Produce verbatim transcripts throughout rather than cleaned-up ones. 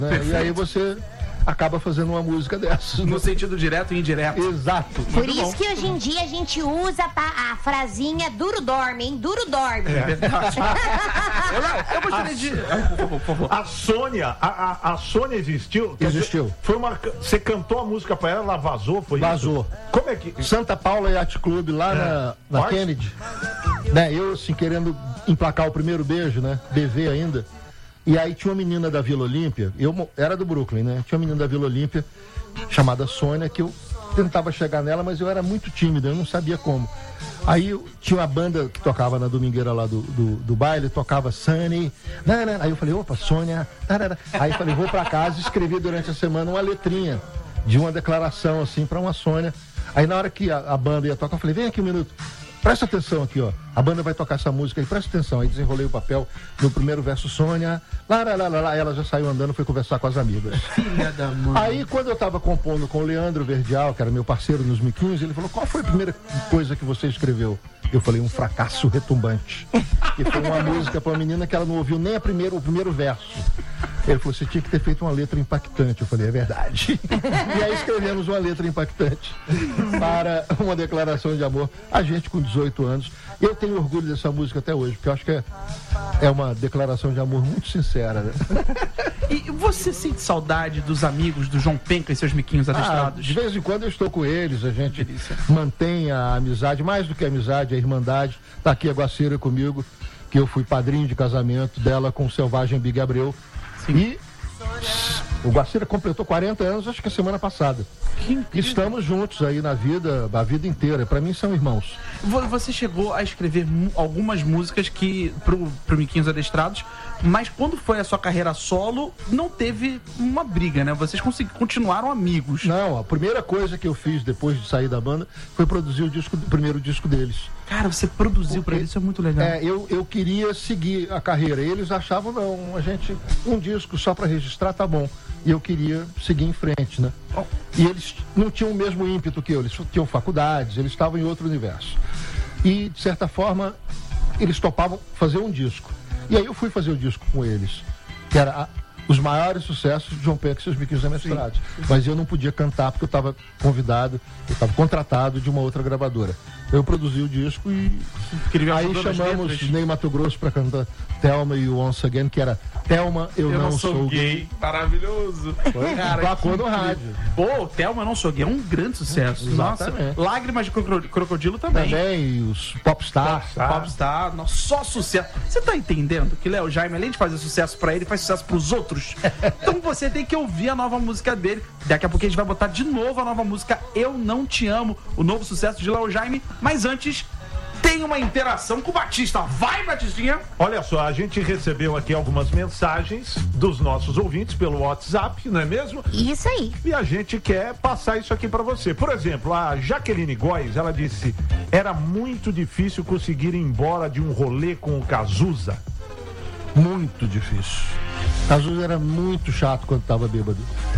né? E aí você acaba fazendo uma música dessa. No sentido direto e indireto. Exato. Por isso bom. que hoje em dia a gente usa a frasinha duro dorme, hein? Duro dorme. É verdade. eu, eu gostaria de... Por favor. A Sônia, a, a, a Sônia existiu? Existiu. Dizer, foi uma, você cantou a música pra ela, ela vazou, foi vazou. Isso? Como é que... Santa Paula Yacht Club, lá é. na, na Kennedy. Né, eu, assim, querendo emplacar o primeiro beijo, né? B V ainda. E aí tinha uma menina da Vila Olímpia, eu era do Brooklyn, né? Tinha uma menina da Vila Olímpia, chamada Sônia, que eu tentava chegar nela, mas eu era muito tímido, eu não sabia como. Aí eu, tinha uma banda que tocava na domingueira lá do, do, do baile, tocava Sunny. Aí eu falei, opa, Sônia. Aí eu falei, vou pra casa e escrevi durante a semana uma letrinha de uma declaração, assim, pra uma Sônia. Aí na hora que a, a banda ia tocar, eu falei, vem aqui um minuto. Presta atenção aqui, ó. A banda vai tocar essa música aí, presta atenção. Aí desenrolei o papel no primeiro verso, Sônia. Lá, lá, lá, lá, lá. Ela já saiu andando, foi conversar com as amigas. Filha da mãe. Aí, quando eu tava compondo com o Leandro Verdial, que era meu parceiro nos Miquinhos, ele falou, qual foi a primeira coisa que você escreveu? Eu falei, um fracasso retumbante. Que foi uma música pra uma menina que ela não ouviu nem a primeira, o primeiro verso. Ele falou, você tinha que ter feito uma letra impactante. Eu falei, é verdade. E aí escrevemos uma letra impactante para uma declaração de amor. A gente com dezoito anos. Eu tenho orgulho dessa música até hoje, porque eu acho que é, é uma declaração de amor muito sincera, né? E você sente saudade dos amigos do João Penca e seus miquinhos adestrados? Ah, de vez em quando eu estou com eles, a gente Delícia. mantém a amizade, mais do que a amizade, a irmandade. Tá aqui a Guacira comigo, que eu fui padrinho de casamento dela com o Selvagem Big Abreu. Sim. E o Guacira completou quarenta anos, acho que a semana passada. Estamos juntos aí na vida, a vida inteira. Pra mim são irmãos. Você chegou a escrever algumas músicas que pro, pro Miquinhos Adestrados, mas quando foi a sua carreira solo, não teve uma briga, né? Vocês continuaram amigos. Não, a primeira coisa que eu fiz depois de sair da banda foi produzir o, disco, o primeiro disco deles. Cara, você produziu pra eles, isso é muito legal. É, eu, eu queria seguir a carreira. Eles achavam, não, a gente, um disco só pra registrar tá bom. E eu queria seguir em frente, né? Oh. E eles não tinham o mesmo ímpeto que eu, eles tinham faculdades, eles estavam em outro universo. E, de certa forma, eles topavam fazer um disco. E aí eu fui fazer o disco com eles, que era a, os maiores sucessos de João Penca e seus Miquinhos Adestrados. Mas eu não podia cantar porque eu estava convidado, eu estava contratado de uma outra gravadora. Eu produzi o disco e aí chamamos Ney Mato Grosso para cantar Thelma e o Once Again, que era Thelma, eu, eu não, não sou, sou gay. gay. Maravilhoso. Foi, cara, tocou no rádio. Pô, Thelma, eu não sou gay, é um grande sucesso. Exatamente. Nossa, Lágrimas de Crocodilo também. Também, os Popstar. Popstar, Popstar. Nossa, só sucesso. Você tá entendendo que Léo Jaime, além de fazer sucesso pra ele, faz sucesso pros outros? Então você tem que ouvir a nova música dele. Daqui a pouco a gente vai botar de novo a nova música Eu Não Te Amo, o novo sucesso de Léo Jaime. Mas antes, tem uma interação com o Batista. Vai, Batistinha! Olha só, a gente recebeu aqui algumas mensagens dos nossos ouvintes pelo WhatsApp, não é mesmo? Isso aí. E a gente quer passar isso aqui pra você. Por exemplo, a Jaqueline Góes, ela disse, era muito difícil conseguir ir embora de um rolê com o Cazuza. Muito difícil. Cazuza era muito chato quando tava bêbado.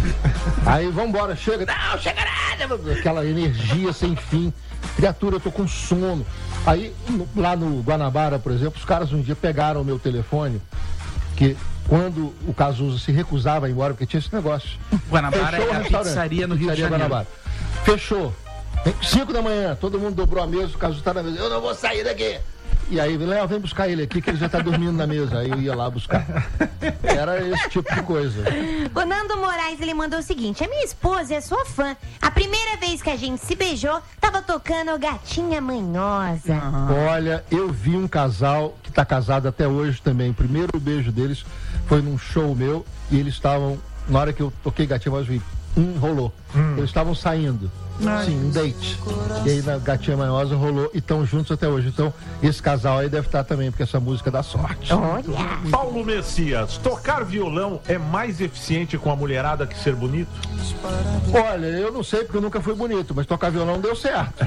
Aí, vambora, chega. Não, chega nada. Aquela energia sem fim. Criatura, eu tô com sono. Aí, no, lá no Guanabara, por exemplo, os caras um dia pegaram o meu telefone, que quando o Cazuza se recusava a ir embora, porque tinha esse negócio. Guanabara é a pizzaria no Rio de Janeiro. Guanabara. Fechou. Cinco da manhã, todo mundo dobrou a mesa, o Cazuza tá na mesa. Eu não vou sair daqui. E aí, Léo, vem buscar ele aqui, que ele já tá dormindo na mesa. Aí eu ia lá buscar. Era esse tipo de coisa. O Nando Moraes, ele mandou o seguinte: a minha esposa é sua fã. A primeira vez que a gente se beijou, tava tocando Gatinha Manhosa. Ah. Olha, eu vi um casal que tá casado até hoje também. O primeiro beijo deles foi num show meu. E eles estavam, na hora que eu toquei Gatinha Manhosa, um rolou. Hum. Eles estavam saindo. Ai, sim, um date. E aí na Gatinha Manhosa rolou e estão juntos até hoje. Então, esse casal aí deve estar também, porque essa música dá sorte. Olha. Paulo Messias, tocar violão é mais eficiente com a mulherada que ser bonito? Olha, eu não sei porque eu nunca fui bonito, mas tocar violão deu certo.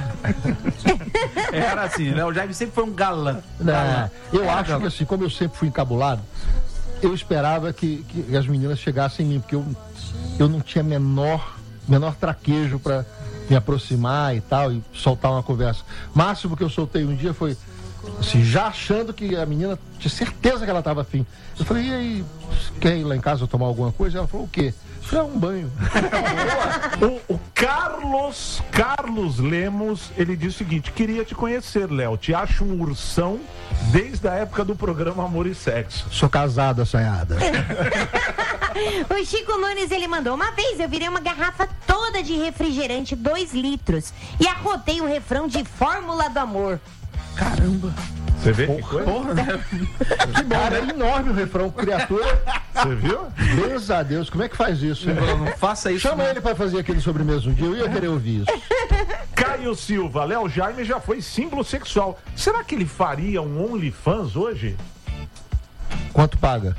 Era assim, né? O Jaime sempre foi um galã. Não, eu acho galã. que assim, como eu sempre fui encabulado, eu esperava que, que as meninas chegassem em mim, porque eu, eu não tinha menor, menor traquejo pra me aproximar e tal, e soltar uma conversa. Máximo que eu soltei um dia foi: Assim, já achando que a menina tinha certeza que ela tava afim. Eu falei, e aí, quer ir lá em casa tomar alguma coisa? Ela falou, o quê? Eu falei, ah, um banho. o, o Carlos, Carlos Lemos, ele diz o seguinte: queria te conhecer, Léo. Te acho um ursão desde a época do programa Amor e Sexo. Sou casado, assanhada. O Chico Nunes, ele mandou: uma vez eu virei uma garrafa toda de refrigerante, dois litros, e arrotei o refrão de Fórmula do Amor. Caramba. Você vê que coisa? Porra, né? Que bom, é enorme o refrão, criatura. Você viu? Deus a Deus, como é que faz isso? Hein? Não faça isso. Chama não. ele pra fazer aquele sobremesa um dia, eu ia querer ouvir isso. Caio Silva, Léo Jaime já foi símbolo sexual. Será que ele faria um OnlyFans hoje? Quanto paga?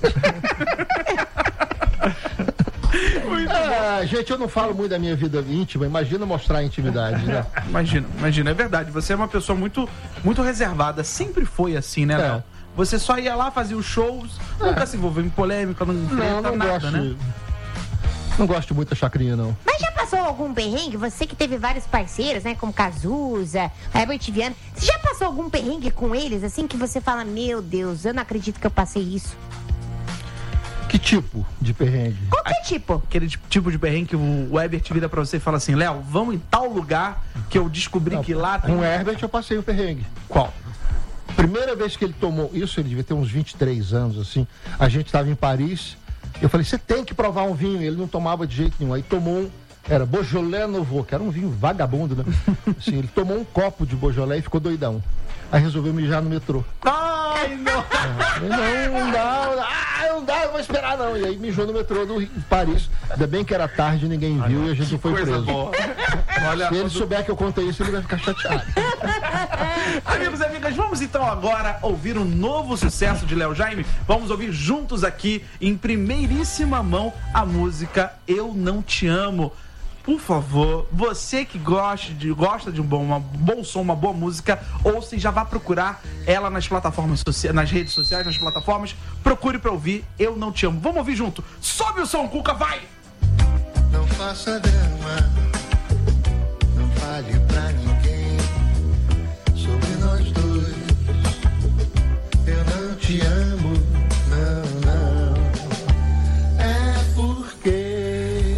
Ah, gente, eu não falo muito da minha vida íntima, imagina mostrar a intimidade, né? Imagina, imagina, é verdade. Você é uma pessoa muito, muito reservada. Sempre foi assim, né, É. Léo? Você só ia lá, fazia os shows, nunca se envolveu em polêmica, não, Não, não nada, gosto. né? Não gosto de muita chacrinha, não. Mas já passou algum perrengue? Você que teve vários parceiros, né? Como Cazuza, Herbert Viana. Você já passou algum perrengue com eles, assim, que você fala, meu Deus, eu não acredito que eu passei isso? Que tipo de perrengue? Qualquer tipo. Aquele tipo de perrengue que o Herbert vira pra você e fala assim, Léo, vamos em tal lugar que eu descobri Não, que lá tem... Com o Herbert eu passei o perrengue. Qual? Primeira vez que ele tomou, isso ele devia ter uns vinte e três anos, assim. A gente estava em Paris. Eu falei, você tem que provar um vinho. Ele não tomava de jeito nenhum. Aí tomou um, era Beaujolais Nouveau, que era um vinho vagabundo, né? Assim, ele tomou um copo de Beaujolais e ficou doidão. Aí resolveu mijar no metrô. Ai, não! Falei, não, não dá, não dá. Ah, não dá, eu vou esperar não. E aí mijou no metrô do Rio- de Paris. Ainda bem que era tarde, ninguém viu e a gente não foi Coisa preso. boa. Olha, Se ele souber que eu contei isso, ele vai ficar chateado. amigos e amigas, vamos então agora ouvir um novo sucesso de Léo Jaime. Vamos ouvir juntos aqui, em primeiríssima mão, a música Eu Não Te Amo. Por favor, você que gosta de, gosta de um bom, uma, bom som, uma boa música, ouça e já vá procurar ela nas plataformas sociais, nas redes sociais, nas plataformas. Procure pra ouvir Eu Não Te Amo. Vamos ouvir junto. Sobe o som, Cuca, vai! Não faça drama, não fale pra ninguém sobre nós dois. Eu não te amo, não, não. É porque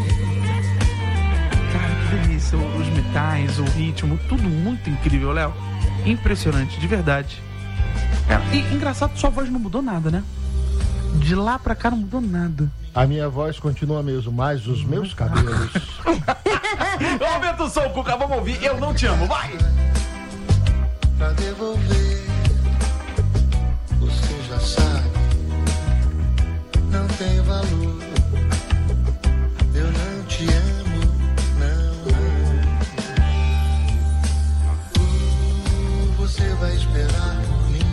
Cara, que delícia. Os metais, o ritmo, tudo muito incrível, Léo. Impressionante, de verdade. Cara, e engraçado, sua voz não mudou nada, né? De lá pra cá não mudou nada. A minha voz continua mesmo, mas os meus cabelos... Aumenta o som, Cuca, vamos ouvir Eu Não Te Amo, vai! pra devolver, você já sabe, não tem valor. Eu não te amo, não, não. Uh, você vai esperar por mim.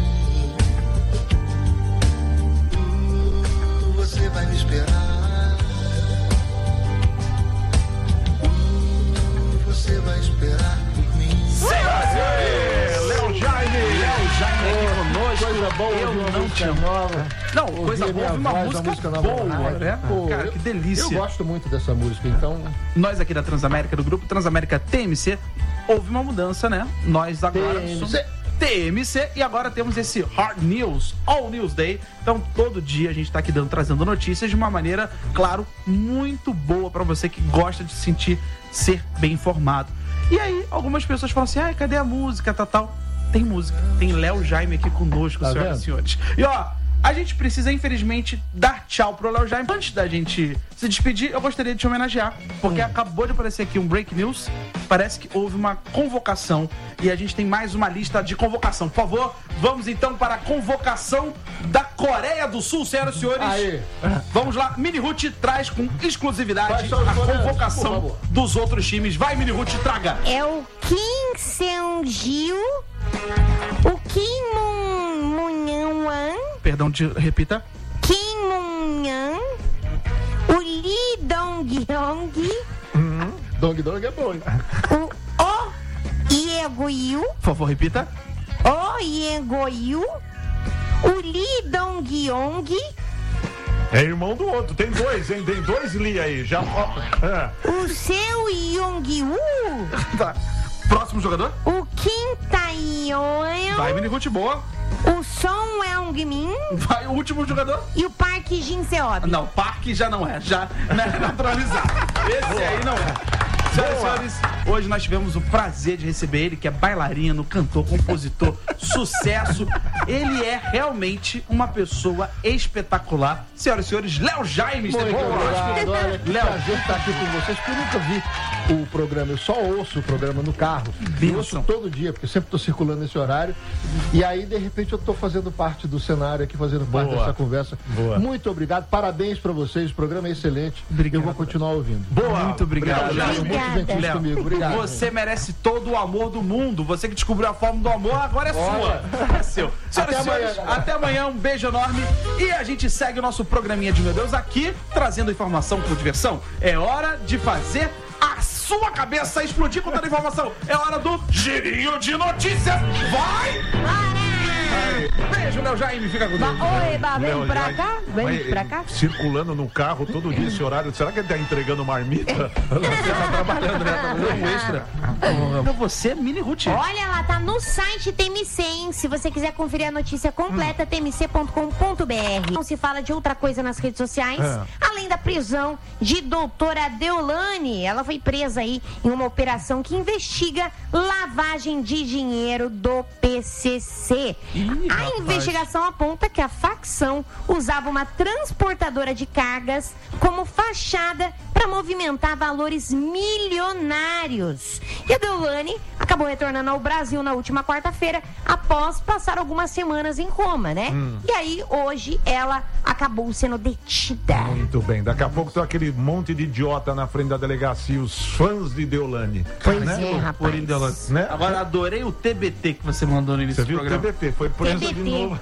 Uh, você vai me esperar. Uh, você vai esperar por mim. Léo Jaime! Léo Jaime aqui conosco. Coisa boa, Eu ouvir uma não música te amo. nova. Não, Ouvir coisa a boa, minha ouvir uma voz, música, uma música nova boa, na rádio. né? Pô, Cara, eu- que delícia. Eu gosto muito dessa música, então... Nós aqui da Transamérica, do grupo Transamérica T M C, houve uma mudança, né? Nós agora T M C. somos T M C e agora temos esse Hard News, All News Day. Então, todo dia a gente tá aqui dando, trazendo notícias de uma maneira, claro, muito boa pra você que gosta de se sentir ser bem informado. E aí, algumas pessoas falam assim, ah, cadê a música, tal, tal. Tem música, tem Léo Jaime aqui conosco, Tá senhoras vendo? e senhores. E ó, a gente precisa, infelizmente, dar tchau pro Léo Jaime. Antes da gente se despedir, eu gostaria de te homenagear, porque acabou de aparecer aqui um Break News. Parece que houve uma convocação e a gente tem mais uma lista de convocação. Por favor, vamos então para a convocação da Coreia do Sul, senhoras e senhores. Aí. Vamos lá, Mini Ruth traz com exclusividade Vai, só os a coreanos, por convocação favor. dos outros times. Vai, Mini Ruth, traga! É o Kim Seung-gil, o Kim Moon-wan, Perdão, te, repita. Kim Moon-yan, o Lee Dong-hyung, Dong Dong é bom, hein? o Oh Ye-go-yu, Por favor, repita. Oh Ye-go-yu, o Lee Dong-yong, É irmão do outro, tem dois, hein? Tem dois Lee aí. Já. ó, é. o Seo Yong-woo, Tá. Próximo jogador? O Kim Tae-yeon. Vai, Mini Ruth, boa. O Son Heung-min. Vai, o último jogador? E o Park Jin-seob. Não, Parque já não é, já não é naturalizado. Esse aí não é. Senhoras e senhores, hoje nós tivemos o prazer de receber ele, que é bailarino, cantor, compositor, sucesso. Ele é realmente uma pessoa espetacular. Senhoras e senhores, Léo Jaime esteve Muito conosco. obrigado, olha, que Léo, prazer estar aqui com vocês, porque eu nunca vi o programa, eu só ouço o programa no carro. Eu ouço todo dia, porque eu sempre estou circulando nesse horário. E aí, de repente, eu estou fazendo parte do cenário aqui, fazendo parte Boa. dessa conversa. Boa. Muito obrigado, parabéns para vocês, o programa é excelente. Obrigado. Eu vou continuar ouvindo. Boa. Muito obrigado, Léo, Léo. muito gentil Léo, comigo, obrigado. Você merece todo o amor do mundo. Você que descobriu a forma do amor, agora é Olha. sua. É seu. Senhoras Até e senhores, amanhã, até amanhã. Um beijo enorme. E a gente segue o nosso programinha de Meu Deus aqui, trazendo informação com diversão. É hora de fazer a sua cabeça explodir com toda a informação. É hora do girinho de notícias. Vai! Bora! Beijo, Léo Jaime. Fica com Deus. Oeba, vem Léo pra Jaime. cá. Vem Mas, pra cá. circulando no carro todo dia esse horário. Será que ele tá entregando marmita? Você tá trabalhando, né? Tá fazendo um extra. Pra você, Mini Ruth. Olha, ela tá no site T M C, hein? Se você quiser conferir a notícia completa, t m c ponto com ponto b r. Não se fala de outra coisa nas redes sociais, É. além da prisão de doutora Deolane. Ela foi presa aí em uma operação que investiga lavagem de dinheiro do P C C. Ih, a rapaz. investigação aponta que a facção usava uma transportadora de cargas como fachada para movimentar valores milionários. E a Deolane acabou retornando ao Brasil na última quarta-feira, após passar algumas semanas em coma, né? Hum. E aí, hoje, ela acabou sendo detida. Muito bem. Daqui a pouco tem aquele monte de idiota na frente da delegacia, os fãs de Deolane. Pois né? é, rapaz. Por Deolane. Né? Agora, adorei o T B T que você mandou no início Você viu do o programa. T B T? Foi presa T B T. de novo.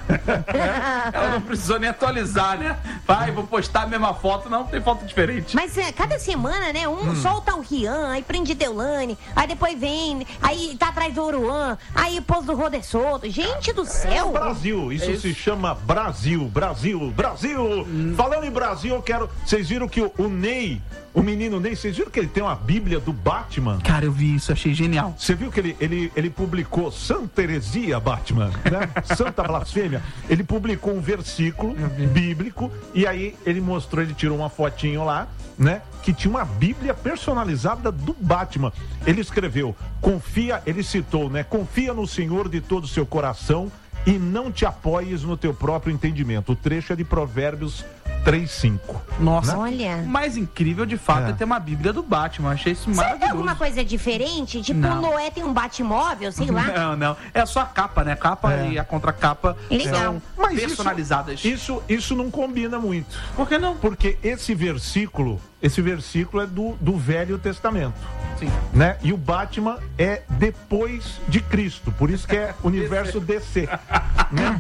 Ela não precisou nem atualizar, né? Vai, vou postar a mesma foto. Não, tem foto diferente. Mas é, cada semana, né? Um Hum. solta o Rian, aí prende Deolane, aí depois vem, aí tá atrás do Oruan, aí pôs do Roder Solto. Gente do É o céu! Brasil, isso, É isso. se chama Brasil, Brasil, Brasil. Falando em Brasil, eu quero. Vocês viram que o, o Ney, o menino Ney, vocês viram que ele tem uma Bíblia do Batman? Cara, eu vi isso, achei genial. Você viu que ele, ele, ele publicou Santa Heresia Batman, né? Santa Blasfêmia. Ele publicou um versículo bíblico e aí ele mostrou, ele tirou uma fotinho lá, né? Que tinha uma Bíblia personalizada do Batman. Ele escreveu, confia, ele citou, né? Confia no Senhor de todo o seu coração e não te apoies no teu próprio entendimento. O trecho é de Provérbios três, cinco. Nossa, Olha. o mais incrível de fato é, É. ter uma Bíblia do Batman. Achei isso Você tem maravilhoso. alguma coisa diferente? Tipo, Não. o Noé tem um Batmóvel, sei lá. Não, não. É só a capa, né? A capa É. e a contracapa Legal. são Mas isso- personalizadas. Isso, isso não combina muito. Por que não? Porque esse versículo, esse versículo é do, do Velho Testamento. Sim. Né? E o Batman é depois de Cristo, por isso que é universo D C. Né?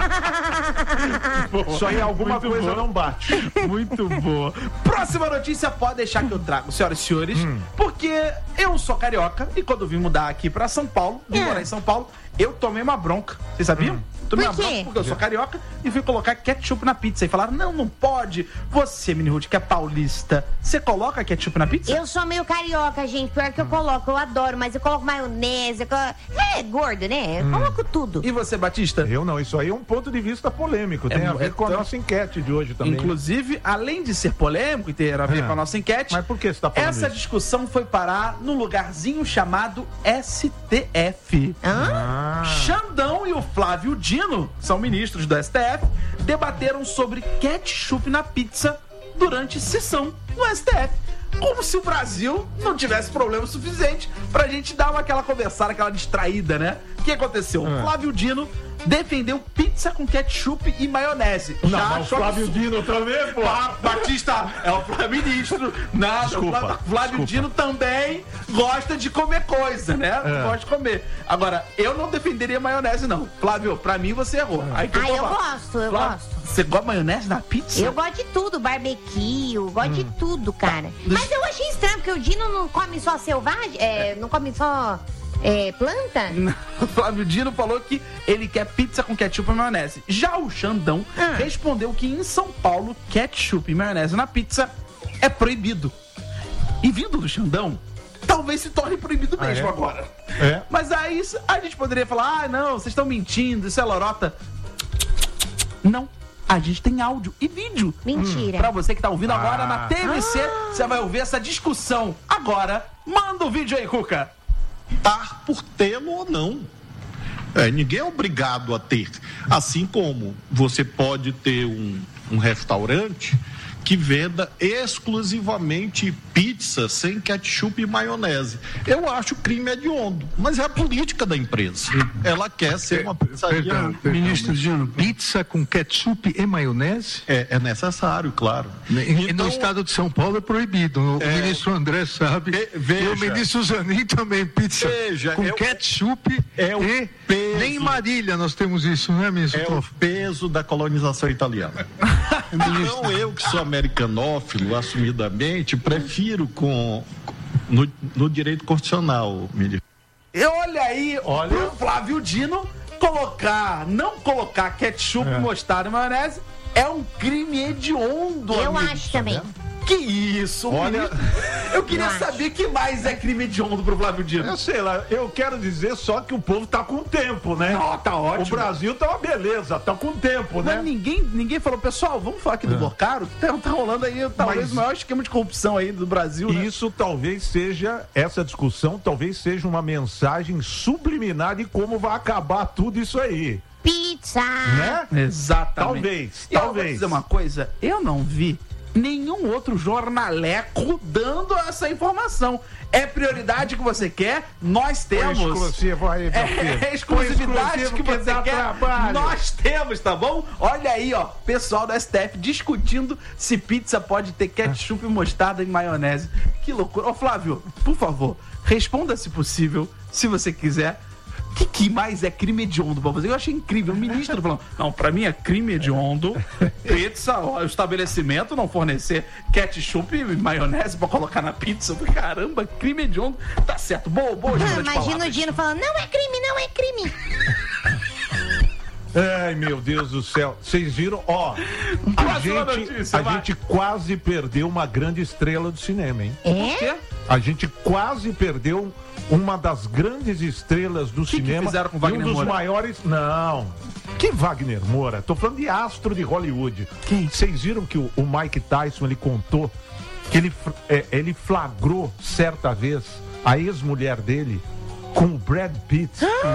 Não- Só aí alguma Muito coisa bom. não bate. Muito boa. Próxima notícia, pode deixar que eu trago, senhoras e senhores, Hum. porque eu sou carioca e quando vim mudar aqui pra São Paulo, vim É. morar em São Paulo, eu tomei uma bronca. Vocês sabiam? Tomei Por uma quê? bronca porque eu sou carioca e fui colocar ketchup na pizza. E falaram, não, não pode. Você, Mini Ruth, que é paulista, você coloca ketchup na pizza? Eu sou meio carioca, gente. Pior que eu coloco, eu adoro, mas eu coloco maionese. Eu colo... É gordo, né? Eu coloco tudo. E você, Batista? Eu não, isso aí é um ponto de vista polêmico. Tem É, a ver com a então- nossa enquete de hoje também. Inclusive, além de ser polêmico e ter a ver É. com a nossa enquete, Mas por que você tá falando essa isso? discussão foi parar num lugarzinho chamado S T F. Hã? Ah, Xandão e o Flávio Dino, que são ministros do S T F, debateram sobre ketchup na pizza durante sessão no S T F. Como se o Brasil não tivesse problema suficiente pra gente dar uma, aquela conversada, aquela distraída, né? O que aconteceu? O Flávio Dino defendeu pizza com ketchup e maionese. não, Já mas o achou Flávio absurdo. Dino também, pô. Ah, Batista é o Flávio ministro. Nada, Desculpa, o Flávio, Flávio desculpa. Dino também gosta de comer coisa, né? É. Gosta de comer. Agora, eu não defenderia maionese, não. Flávio, pra mim você errou. Aí que Ah, eu vou falar. gosto, eu Flávio, gosto. Você gosta de maionese na pizza? Eu gosto de tudo, barbecue, eu gosto Hum. de tudo, cara. Mas eu achei estranho, porque o Dino não come só selvagem, é, não come só é, planta. O Flávio Dino falou que ele quer pizza com ketchup e maionese. Já o Xandão Ah. respondeu que em São Paulo, ketchup e maionese na pizza é proibido. E vindo do Xandão, talvez se torne proibido Ah, mesmo é? agora. É. Mas aí a gente poderia falar, ah, não, vocês estão mentindo, isso é lorota. Não, a gente tem áudio e vídeo. Mentira. Pra você que tá ouvindo agora Ah. na T V C, você vai ouvir essa discussão. Agora, manda o vídeo aí, Cuca. Optar por tê-lo ou não. É, ninguém é obrigado a ter. Assim como você pode ter um, um restaurante que venda exclusivamente pizza sem ketchup e maionese. Eu acho crime hediondo, mas é a política da empresa. Ela quer ser uma pizzaria. Perdão, perdão, Ministro Gino, pizza com ketchup e maionese? É, é necessário, claro. E Então, no estado de São Paulo é proibido. O É. ministro André sabe. Ve- veja. E o ministro Zanin também, pizza Veja, com é o- ketchup é o e... peso. Nem em Marília nós temos isso, né, ministro? é o peso da colonização italiana. Então, eu que sou americanófilo, assumidamente, prefiro com, no, no direito constitucional, ministro. E olha aí, Olha. pro Flávio Dino, colocar, não colocar ketchup, mostarda e maionese é um crime hediondo. Eu amigo. acho também. Que isso, Olha- menino? Eu queria Eu acho. saber que mais é crime hediondo pro Flávio Dino. Eu sei lá, eu quero dizer só que o povo tá com tempo, né? Não, tá ótimo. O Brasil tá uma beleza, tá com tempo, né? Mas ninguém, ninguém falou, pessoal, vamos falar aqui do Borcaro, que tá, tá rolando aí talvez Mas- o maior esquema de corrupção aí do Brasil, né? Isso talvez seja, essa discussão talvez seja uma mensagem subliminar de como vai acabar tudo isso aí, Pizza. né? Exatamente. Talvez, E eu vou talvez. dizer uma coisa, eu não vi nenhum outro jornaleco dando essa informação. É prioridade que você quer? Nós temos. Exclusivo aí, meu filho. É exclusividade Exclusivo que que você dá quer? trabalho. Nós temos, tá bom? Olha aí, ó, pessoal do S T F discutindo se pizza pode ter ketchup, mostarda e maionese. Que loucura. Ô, Flávio, por favor, responda se possível, se você quiser. O que, que mais é crime hediondo pra você? Eu achei incrível. O ministro falando, não, pra mim é crime hediondo. Pizza, ó, o estabelecimento não fornecer ketchup e maionese pra colocar na pizza. Caramba, crime hediondo. Tá certo. Boa, boa, Ah, jogo de imagina o palavras. Dino falando, não é crime, não é crime. Ai, meu Deus do céu. Vocês viram? Ó, a Próxima gente, notícia, a vai. gente quase perdeu uma grande estrela do cinema, hein? Por É? quê? A gente quase perdeu uma das grandes estrelas do que cinema. fizeram com e Wagner um dos Moura? maiores. Não. Que Wagner Moura? Tô falando de astro de Hollywood. Quem? Vocês viram que o, o Mike Tyson ele contou que ele, fr- é, ele flagrou certa vez a ex-mulher dele com o Brad Pitt.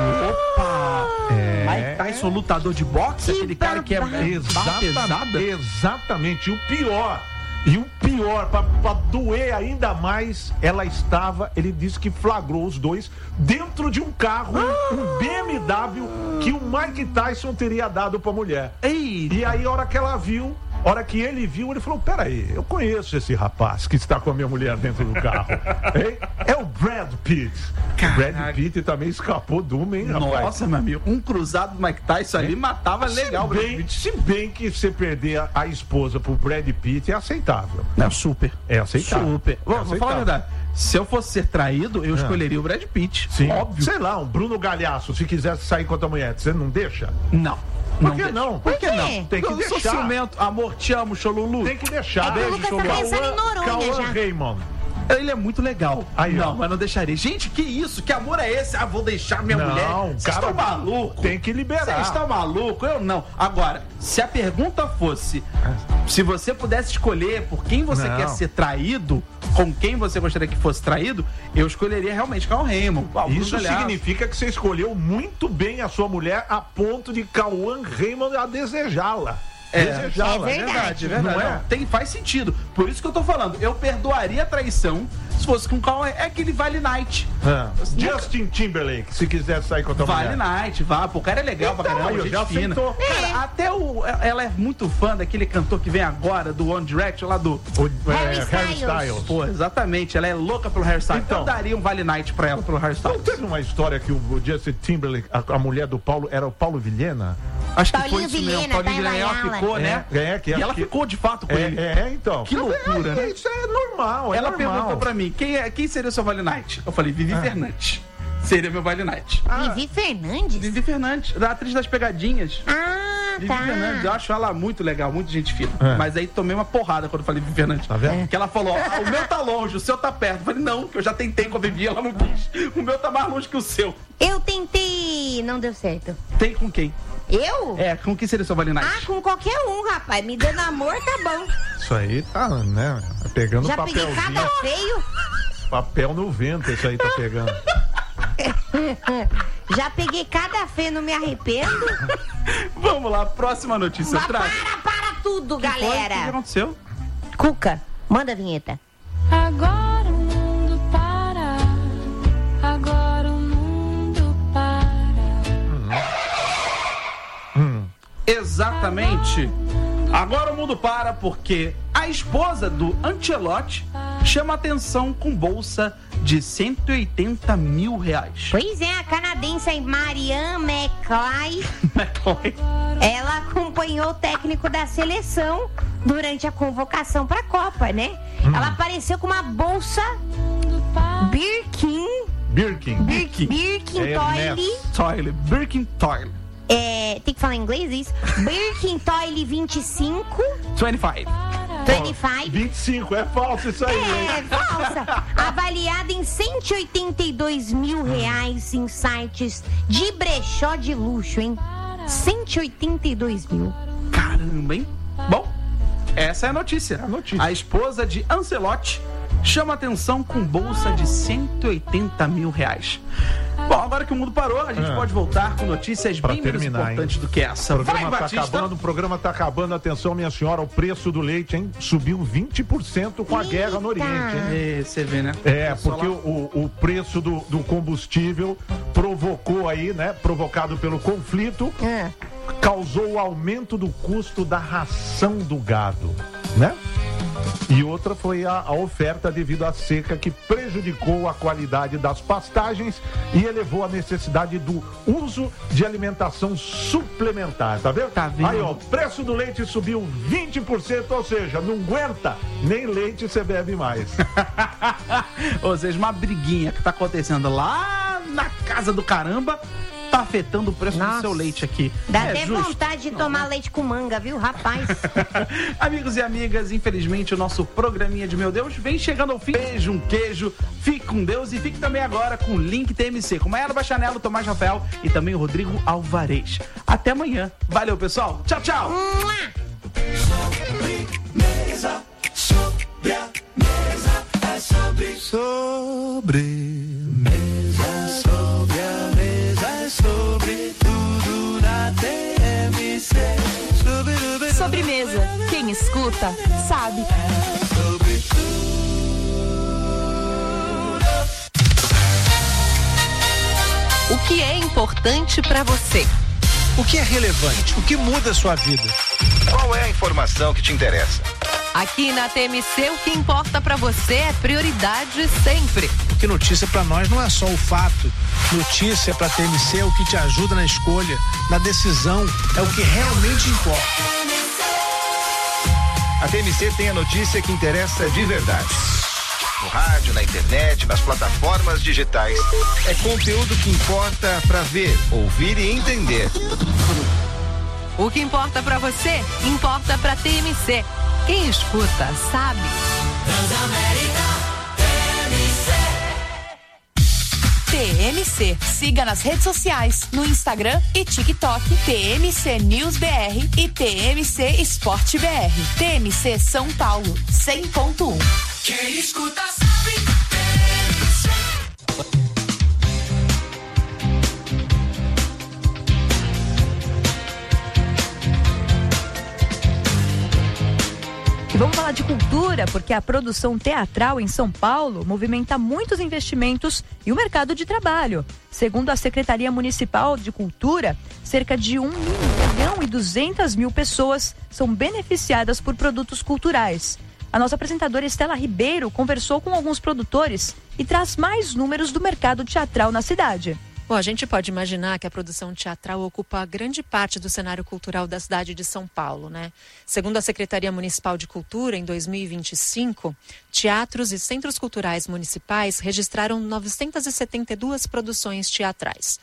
Opa! É. Mike Tyson, lutador de boxe, Que aquele cara que é babado. barra Exatamente, pesada. exatamente. E o pior, e o pior, pra, pra doer ainda mais, ela estava, ele disse que flagrou os dois dentro de um carro, um B M W, que o Mike Tyson teria dado pra mulher. Ei, E aí, a hora que ela viu, a hora que ele viu, ele falou: peraí, eu conheço esse rapaz que está com a minha mulher dentro do carro. Hein? É o Brad Pitt. O Brad Pitt também escapou de uma, hein, rapaz? nossa, meu amigo, um cruzado do Mike Tyson ali matava legal o se Brad bem, Pitt. se bem que você perder a, a esposa pro Brad Pitt é aceitável. Não, super. É aceitável. Super. É Vou, vou falar a aceitável. verdade. Se eu fosse ser traído, eu escolheria o Brad Pitt. Sim. Óbvio. Sei lá, um Bruno Galhaço, se quisesse sair com a tua mulher, você não deixa? Não. Por que deixa. não? Por que quê? não? Tem que eu sou deixar. ciumento. Amor, te amo, Cholulu. Tem que deixar. É que o Lucas tá pensando em Noronha Cauã já. Raymond. Ele é muito legal. Aí, não, ó. mas não deixaria. Gente, que isso? Que amor é esse? Ah, vou deixar minha Não, mulher. o Vocês cara estão malucos? tem que liberar. Vocês estão malucos? Eu não. Agora, se a pergunta fosse se você pudesse escolher por quem você Não. quer ser traído, com quem você gostaria que fosse traído, eu escolheria realmente Cauã Raymond. Ah, o Bruno Isso Galhaço. significa que você escolheu muito bem a sua mulher a ponto de Cauã Raymond a desejá-la. É, Desejá-la. é verdade. é verdade. Não é? Não, tem, faz sentido. Por isso que eu tô falando. Eu perdoaria a traição se fosse com o Cauã. É aquele Vale Night. Ah, Justin Timberlake, se quiser sair com a tua Vale mulher. Night, vá. Pô, o cara é legal pra Então, caramba, aí, gente já fina. aceitou. Cara, até o... Ela é muito fã daquele cantor que vem agora, do One Direction, lá do... O, é, Harry Harry Styles. Styles. Pô, exatamente. Ela é louca pelo Harry Styles. Então. Eu daria um Vale Night pra ela, pelo Harry Não Styles. teve uma história que o Justin Timberlake, a, a mulher do Paulo, era o Paulo Vilhena? Acho que foi Paulinho isso mesmo. Vilhena, Paulinho tá em Vilhena, ela Layala. ficou, né? É, é, que e acho ela que- ficou de fato com É, ele. é, então. Que loucura, É, né? Isso é normal, é Ela normal. perguntou pra mim, quem, é, quem seria o seu Vale Night? Eu falei, Vivi Fernandes. Seria meu Vale Night. Vivi Fernandes? Vivi Fernandes, da atriz das pegadinhas. Ah, Ah, Vivi tá. Fernandes, eu acho ela muito legal, muito gente fina. É. Mas aí tomei uma porrada quando falei Vivi Fernandes. Tá vendo? Que ela falou, ah, o meu tá longe, o seu tá perto. Eu falei, não, que eu já tentei com a Vivi, ela não quis. O meu tá mais longe que o seu. Eu tentei, não deu certo. Tem com quem? Eu? É, com quem seria o seu Vale Night? Ah, com qualquer um, rapaz. Me dando amor, tá bom. Isso aí tá, né? Tá pegando Já peguei papelzinho. cada feio. Papel no vento, isso aí tá pegando. Já peguei cada feio, não me arrependo. Vamos lá, próxima notícia. Mas Traz. para, para tudo, Foi? O que galera. aconteceu? Cuca, manda a vinheta. Agora o mundo para, agora o mundo para. Exatamente. Agora o mundo para porque a esposa do Ancelotti chama atenção com bolsa de cento e oitenta mil reais. Pois é, a canadense Marianne McClay, ela acompanhou o técnico da seleção durante a convocação para a Copa, né? Hum. Ela apareceu com uma bolsa Birkin, Birkin. Birkin, Birkin É Toile, Toile, Birkin Toile. é, tem que falar em inglês isso? Birkin Toile vinte e cinco, vinte e cinco. vinte e cinco. vinte e cinco, é falso isso aí, hein? É, falsa. Avaliada em cento e oitenta e dois mil reais em sites de brechó de luxo, hein? cento e oitenta e dois mil. Caramba, hein? Bom, essa é a notícia. a notícia. A esposa de Ancelotti chama atenção com bolsa de cento e oitenta mil reais. Bom, agora que o mundo parou, a gente É. pode voltar com notícias Pra bem menos terminar, importantes hein? do que essa. O programa Vai, tá Batista. acabando, o programa tá acabando. Atenção, minha senhora, o preço do leite, hein? Subiu vinte por cento com a Eita. guerra no Oriente, hein? É, você vê, né? É, Só porque lá- o, o preço do, do combustível provocou aí, né? Provocado pelo conflito, Ah, causou o aumento do custo da ração do gado, né? E outra foi a, a oferta devido à seca que prejudicou a qualidade das pastagens e elevou a necessidade do uso de alimentação suplementar, tá vendo? Tá vendo? Aí, ó, o preço do leite subiu vinte por cento, ou seja, não aguenta, nem leite você bebe mais. Ou seja, uma briguinha que tá acontecendo lá na casa do caramba tá afetando o preço do Nossa. seu leite aqui. dá É até justo? vontade de Não, tomar né? leite com manga, viu, rapaz? Amigos e amigas, infelizmente o nosso programinha de Meu Deus vem chegando ao fim. Beijo, um queijo, fique com Deus e fique também agora com o Link T M C, com Maera Bachanello, Tomás Rafael e também o Rodrigo Alvarez. Até amanhã. Valeu, pessoal. Tchau, tchau. Mua! Sobremesa. Quem escuta, sabe. O que é importante para você? O que é relevante? O que muda a sua vida? Qual é a informação que te interessa? Aqui na T M C, o que importa para você é prioridade sempre. Porque notícia para nós não é só o fato. Notícia para T M C é o que te ajuda na escolha, na decisão, é o que realmente importa. A T M C tem a notícia que interessa de verdade. No rádio, na internet, nas plataformas digitais. É conteúdo que importa para ver, ouvir e entender. O que importa para você, importa para T M C. Quem escuta, sabe. T M C. Siga nas redes sociais, no Instagram e TikTok, T M C News B R e T M C Esporte B R. T M C São Paulo, cem ponto um. Quem escuta sabe. E vamos falar de cultura, porque a produção teatral em São Paulo movimenta muitos investimentos e o mercado de trabalho. Segundo a Secretaria Municipal de Cultura, cerca de um milhão e duzentas mil pessoas são beneficiadas por produtos culturais. A nossa apresentadora Estela Ribeiro conversou com alguns produtores e traz mais números do mercado teatral na cidade. Bom, a gente pode imaginar que a produção teatral ocupa grande parte do cenário cultural da cidade de São Paulo, né? Segundo a Secretaria Municipal de Cultura, em dois mil e vinte e cinco, teatros e centros culturais municipais registraram novecentas e setenta e duas produções teatrais.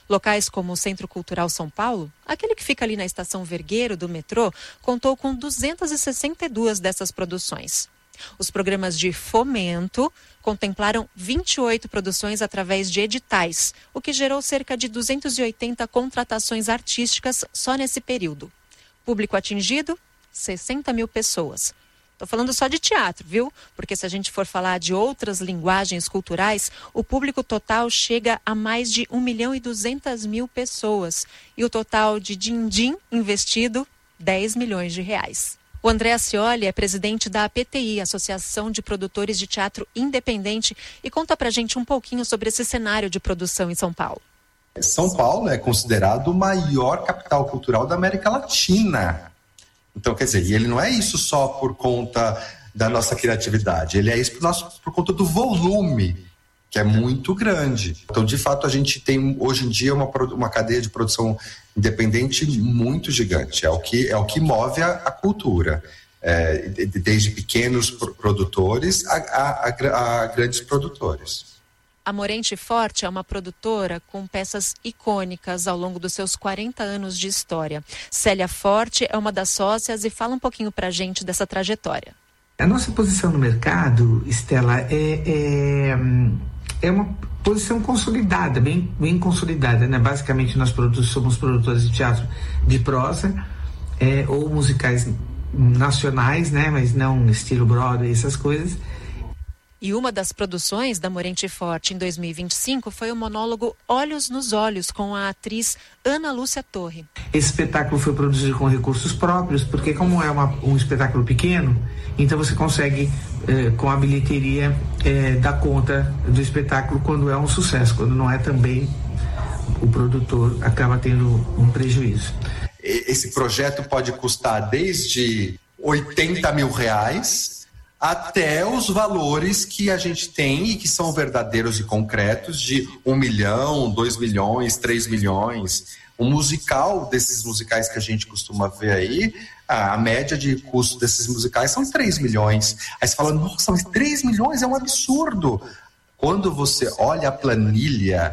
Locais como o Centro Cultural São Paulo, aquele que fica ali na Estação Vergueiro do metrô, contou com duzentas e sessenta e duas dessas produções. Os programas de fomento contemplaram vinte e oito produções através de editais, o que gerou cerca de duzentas e oitenta contratações artísticas só nesse período. Público atingido, sessenta mil pessoas. Estou falando só de teatro, viu? Porque se a gente for falar de outras linguagens culturais, o público total chega a mais de um milhão e duzentas mil pessoas. E o total de din-din investido, dez milhões de reais. O André Ascioli é presidente da A P T I, Associação de Produtores de Teatro Independente, e conta pra gente um pouquinho sobre esse cenário de produção em São Paulo. São Paulo é considerado o maior capital cultural da América Latina. Então, quer dizer, e ele não é isso só por conta da nossa criatividade, ele é isso por, nosso, por conta do volume, que é muito grande. Então, de fato, a gente tem hoje em dia uma, uma cadeia de produção independente muito gigante. É o que, é o que move a, a cultura, é, desde pequenos produtores a, a, a, a grandes produtores. A Morente Forte é uma produtora com peças icônicas ao longo dos seus quarenta anos de história. Célia Forte é uma das sócias e fala um pouquinho pra gente dessa trajetória. A nossa posição no mercado, Estela, é, é, é uma posição consolidada, bem, bem consolidada, né? Basicamente nós produz, somos produtores de teatro de prosa, é, ou musicais nacionais, né? Mas não estilo Broadway, essas coisas. E uma das produções da Morente Forte em dois mil e vinte e cinco foi o monólogo Olhos nos Olhos, com a atriz Ana Lúcia Torre. Esse espetáculo foi produzido com recursos próprios, porque como é uma, um espetáculo pequeno, então você consegue, eh, com a bilheteria, eh, dar conta do espetáculo quando é um sucesso. Quando não é, também o produtor acaba tendo um prejuízo. Esse projeto pode custar desde oitenta mil reais até os valores que a gente tem e que são verdadeiros e concretos, de um milhão, dois milhões, três milhões. O musical desses musicais que a gente costuma ver aí, a média de custo desses musicais são três milhões. Aí você fala, nossa, mas três milhões é um absurdo. Quando você olha a planilha,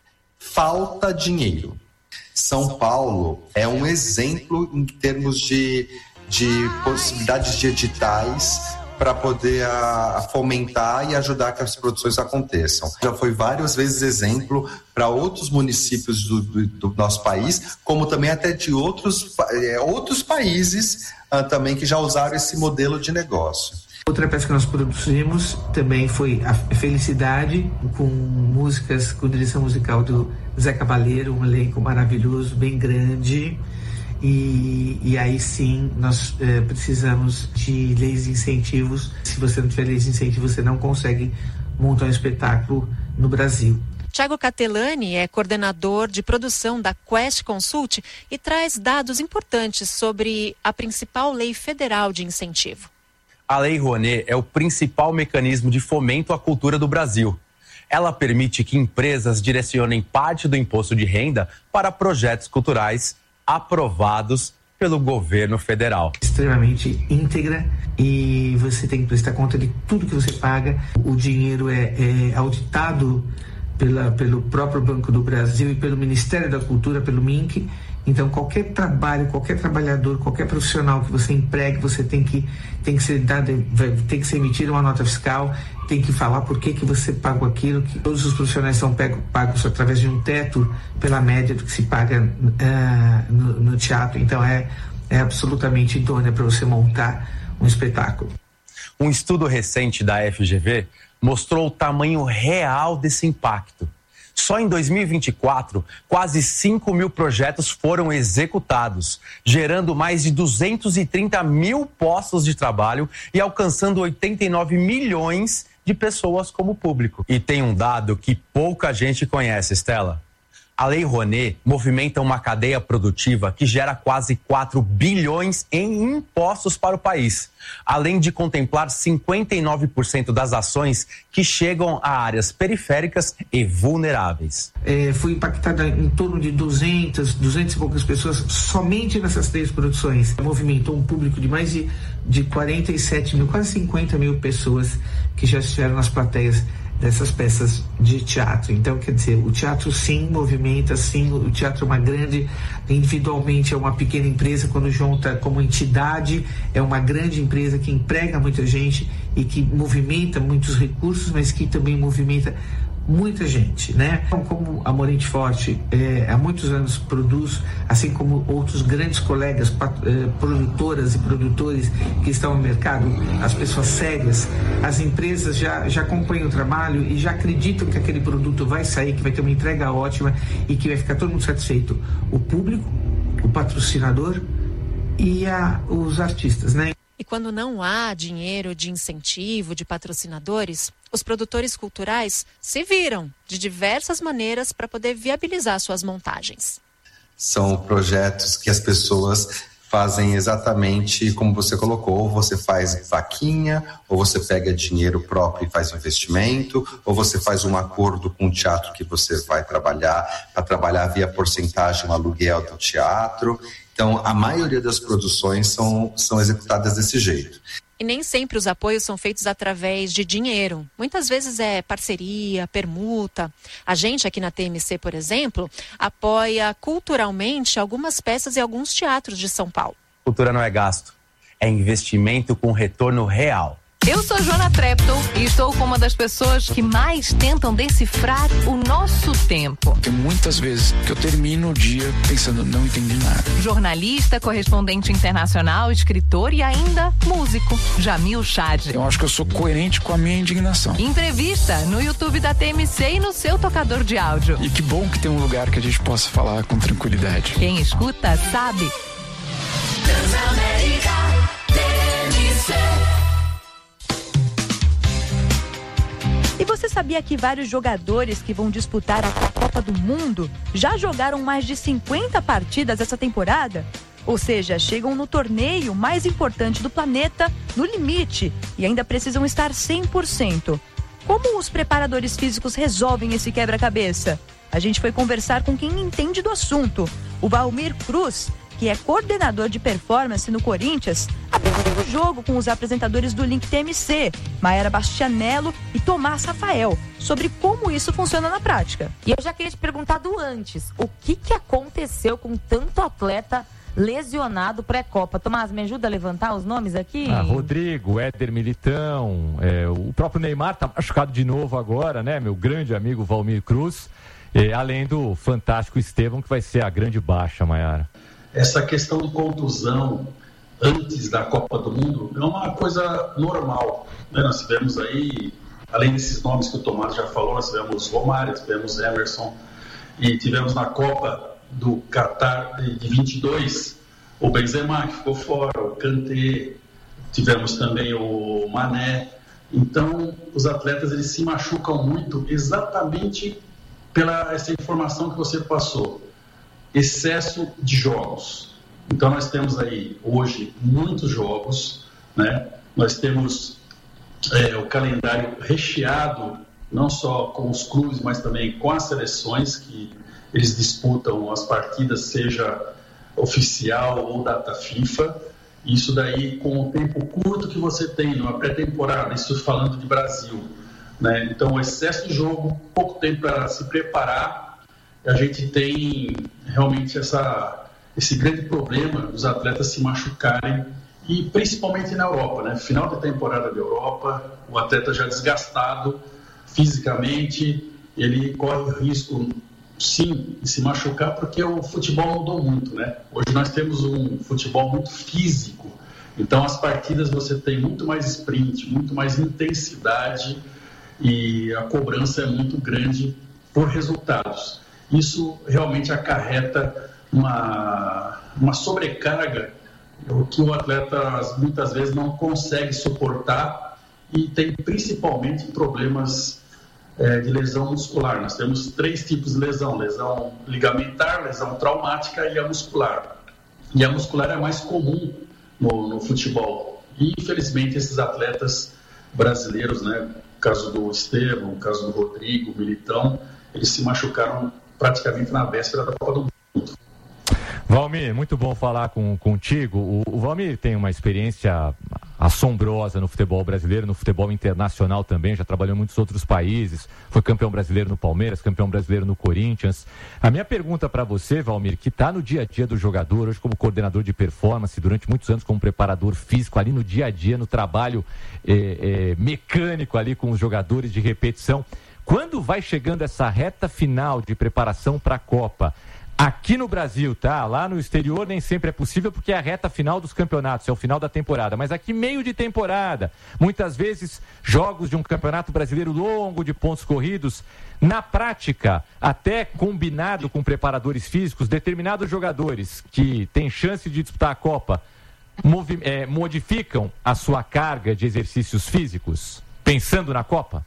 falta dinheiro. São Paulo é um exemplo em termos de, de possibilidades de editais para poder a, a fomentar e ajudar que as produções aconteçam. Já foi várias vezes exemplo para outros municípios do, do, do nosso país, como também até de outros, é, outros países ah, também que já usaram esse modelo de negócio. Outra peça que nós produzimos também foi a Felicidade, com músicas, com direção musical do Zé Cabaleiro, um elenco maravilhoso, bem grande. E, e aí sim nós é, precisamos de leis de incentivos. Se você não tiver leis de incentivo, você não consegue montar um espetáculo no Brasil. Tiago Catelani é coordenador de produção da Quest Consult e traz dados importantes sobre a principal lei federal de incentivo. A Lei Rouanet é o principal mecanismo de fomento à cultura do Brasil. Ela permite que empresas direcionem parte do imposto de renda para projetos culturais aprovados pelo governo federal. Extremamente íntegra e você tem que prestar conta de tudo que você paga. O dinheiro é, é auditado pela, pelo próprio Banco do Brasil e pelo Ministério da Cultura, pelo M I N C. Então qualquer trabalho, qualquer trabalhador, qualquer profissional que você empregue, você tem que, tem que ser dado, tem que ser emitida uma nota fiscal, tem que falar por que que você pagou aquilo, que todos os profissionais são pagos através de um teto pela média do que se paga uh, no, no teatro. Então é, é absolutamente idônea para você montar um espetáculo. Um estudo recente da F G V mostrou o tamanho real desse impacto. Só em dois mil e vinte e quatro, quase cinco mil projetos foram executados, gerando mais de duzentos e trinta mil postos de trabalho e alcançando oitenta e nove milhões de pessoas como público. E tem um dado que pouca gente conhece, Estela. A Lei Rouanet movimenta uma cadeia produtiva que gera quase quatro bilhões em impostos para o país, além de contemplar cinquenta e nove por cento das ações que chegam a áreas periféricas e vulneráveis. É, foi impactada em torno de duzentas, duzentas e poucas pessoas somente nessas três produções. Movimentou um público de mais de, de quarenta e sete mil, quase cinquenta mil pessoas que já estiveram nas plateias dessas peças de teatro. Então, quer dizer, o teatro sim movimenta, sim, o teatro é uma grande, individualmente é uma pequena empresa, quando junta como entidade, é uma grande empresa que emprega muita gente e que movimenta muitos recursos, mas que também movimenta muita gente, né? Como a Morente Forte é, há muitos anos produz, assim como outros grandes colegas, é, produtoras e produtores que estão no mercado, as pessoas sérias, as empresas já, já acompanham o trabalho e já acreditam que aquele produto vai sair, que vai ter uma entrega ótima e que vai ficar todo mundo satisfeito. O público, o patrocinador e a, os artistas, né? E quando não há dinheiro de incentivo, de patrocinadores, os produtores culturais se viram de diversas maneiras para poder viabilizar suas montagens. São projetos que as pessoas fazem exatamente como você colocou, ou você faz vaquinha, ou você pega dinheiro próprio e faz investimento, ou você faz um acordo com o teatro que você vai trabalhar, para trabalhar via porcentagem, um aluguel do teatro. Então, a maioria das produções são, são executadas desse jeito. E nem sempre os apoios são feitos através de dinheiro. Muitas vezes é parceria, permuta. A gente aqui na T M C, por exemplo, apoia culturalmente algumas peças e alguns teatros de São Paulo. Cultura não é gasto, é investimento com retorno real. Eu sou Joana Trepton e estou com uma das pessoas que mais tentam decifrar o nosso tempo. Tem muitas vezes que eu termino o dia pensando, não entendi nada. Jornalista, correspondente internacional, escritor e ainda músico, Jamil Chad. Eu acho que eu sou coerente com a minha indignação. Entrevista no YouTube da T M C e no seu tocador de áudio. E que bom que tem um lugar que a gente possa falar com tranquilidade. Quem escuta sabe. Transamérica, T M C. E você sabia que vários jogadores que vão disputar a Copa do Mundo já jogaram mais de cinquenta partidas essa temporada? Ou seja, chegam no torneio mais importante do planeta, no limite, e ainda precisam estar cem por cento. Como os preparadores físicos resolvem esse quebra-cabeça? A gente foi conversar com quem entende do assunto, o Valmir Cruz, que é coordenador de performance no Corinthians, abriu o jogo com os apresentadores do Link T M C, Maera Bastianello e Tomás Rafael, sobre como isso funciona na prática. E eu já queria te perguntar do antes, o que, que aconteceu com tanto atleta lesionado pré-Copa? Tomás, me ajuda a levantar os nomes aqui? Ah, Rodrigo, Éder Militão, é, o próprio Neymar tá machucado de novo agora, né? Meu grande amigo Valmir Cruz, é, além do fantástico Estevão, que vai ser a grande baixa, Maiara. Essa questão de contusão antes da Copa do Mundo é uma coisa normal, né? Nós tivemos aí, além desses nomes que o Tomás já falou, nós tivemos Romário, tivemos Emerson e tivemos na Copa do Qatar de vinte e dois o Benzema, que ficou fora, o Kanté, tivemos também o Mané. Então, os atletas eles se machucam muito exatamente pela essa informação que você passou. Excesso de jogos. Então nós temos aí hoje muitos jogos, né? Nós temos é, o calendário recheado, não só com os clubes, mas também com as seleções que eles disputam as partidas, seja oficial ou data FIFA. Isso daí com o tempo curto que você tem numa pré-temporada, isso falando de Brasil, né? Então excesso de jogo, pouco tempo para se preparar. A gente tem realmente essa, esse grande problema dos atletas se machucarem, e principalmente na Europa, né? Final da temporada da Europa, o atleta já desgastado fisicamente, ele corre o risco, sim, de se machucar, porque o futebol mudou muito, né? Hoje nós temos um futebol muito físico, então as partidas você tem muito mais sprint, muito mais intensidade, e a cobrança é muito grande por resultados. Isso realmente acarreta uma, uma sobrecarga que o atleta muitas vezes não consegue suportar, e tem principalmente problemas é, de lesão muscular. Nós temos três tipos de lesão: lesão ligamentar, lesão traumática e a muscular. E a muscular é mais comum no, no futebol. E infelizmente esses atletas brasileiros, né, o caso do Estevão, o caso do Rodrigo, o Militão, eles se machucaram praticamente na véspera da Copa do Mundo. Valmir, muito bom falar com, contigo. O, o Valmir tem uma experiência assombrosa no futebol brasileiro, no futebol internacional também, já trabalhou em muitos outros países, foi campeão brasileiro no Palmeiras, campeão brasileiro no Corinthians. A minha pergunta para você, Valmir, que está no dia a dia do jogador, hoje como coordenador de performance, durante muitos anos como preparador físico, ali no dia a dia, no trabalho é, é, mecânico ali com os jogadores de repetição, quando vai chegando essa reta final de preparação para a Copa, aqui no Brasil, tá? Lá no exterior nem sempre é possível porque é a reta final dos campeonatos, é o final da temporada. Mas aqui meio de temporada, muitas vezes jogos de um campeonato brasileiro longo de pontos corridos. Na prática, até combinado com preparadores físicos, determinados jogadores que têm chance de disputar a Copa movi- é, modificam a sua carga de exercícios físicos, pensando na Copa?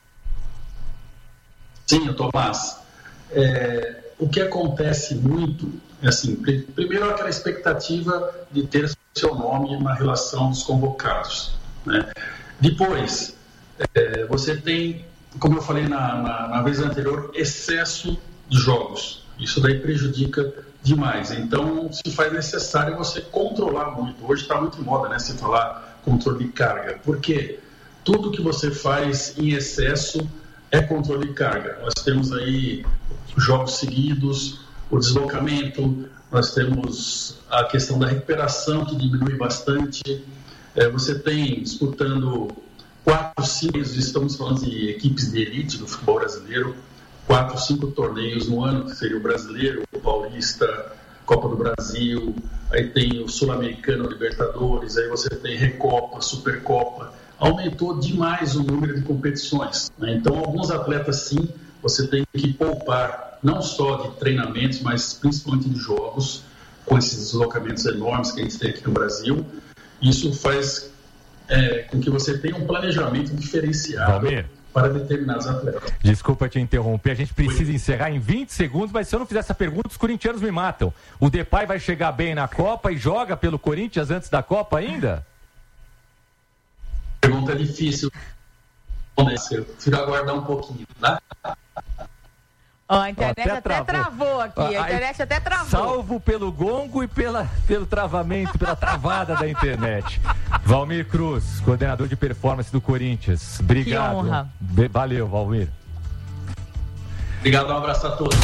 Sim, Tomás. É... O que acontece muito é assim, primeiro aquela expectativa de ter seu nome na relação dos convocados, né? Depois, é, você tem, como eu falei na, na, na vez anterior, excesso de jogos. Isso daí prejudica demais. Então, se faz necessário você controlar muito. Hoje está muito em moda, né, se falar controle de carga. Por quê? Tudo que você faz em excesso é controle de carga. Nós temos aí jogos seguidos, o deslocamento, nós temos a questão da recuperação que diminui bastante. É, você tem disputando quatro, cinco, estamos falando de equipes de elite do futebol brasileiro, quatro, cinco torneios no ano, que seria o brasileiro, o paulista, Copa do Brasil, aí tem o Sul-Americano, Libertadores, aí você tem Recopa, Supercopa. Aumentou demais o número de competições, né? Então, alguns atletas, sim, você tem que poupar não só de treinamentos, mas principalmente de jogos, com esses deslocamentos enormes que a gente tem aqui no Brasil. Isso faz é, com que você tenha um planejamento diferenciado Valmir, para determinados atletas. Desculpa te interromper, a gente precisa encerrar em vinte segundos, mas se eu não fizer essa pergunta, os corintianos me matam. O Depay vai chegar bem na Copa e joga pelo Corinthians antes da Copa ainda? Pergunta difícil. Eu prefiro aguardar um pouquinho, tá? Ó, a internet até, até travou. travou aqui, a internet até travou. Salvo pelo gongo e pela, pelo travamento, pela travada da internet. Valmir Cruz, coordenador de performance do Corinthians. Obrigado. Que honra. Valeu, Valmir. Obrigado, um abraço a todos.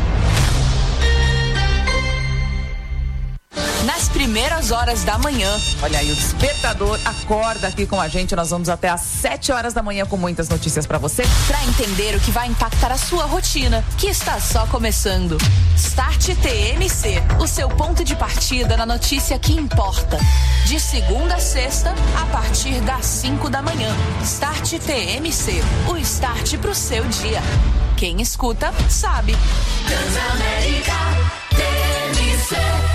Nas primeiras horas da manhã. Olha aí, o Despertador acorda aqui com a gente. Nós vamos até às sete horas da manhã com muitas notícias pra você. Pra entender o que vai impactar a sua rotina, que está só começando. Start T M C, o seu ponto de partida na notícia que importa. De segunda a sexta, a partir das cinco da manhã. Start T M C, o start pro seu dia. Quem escuta, sabe. Transamérica T M C.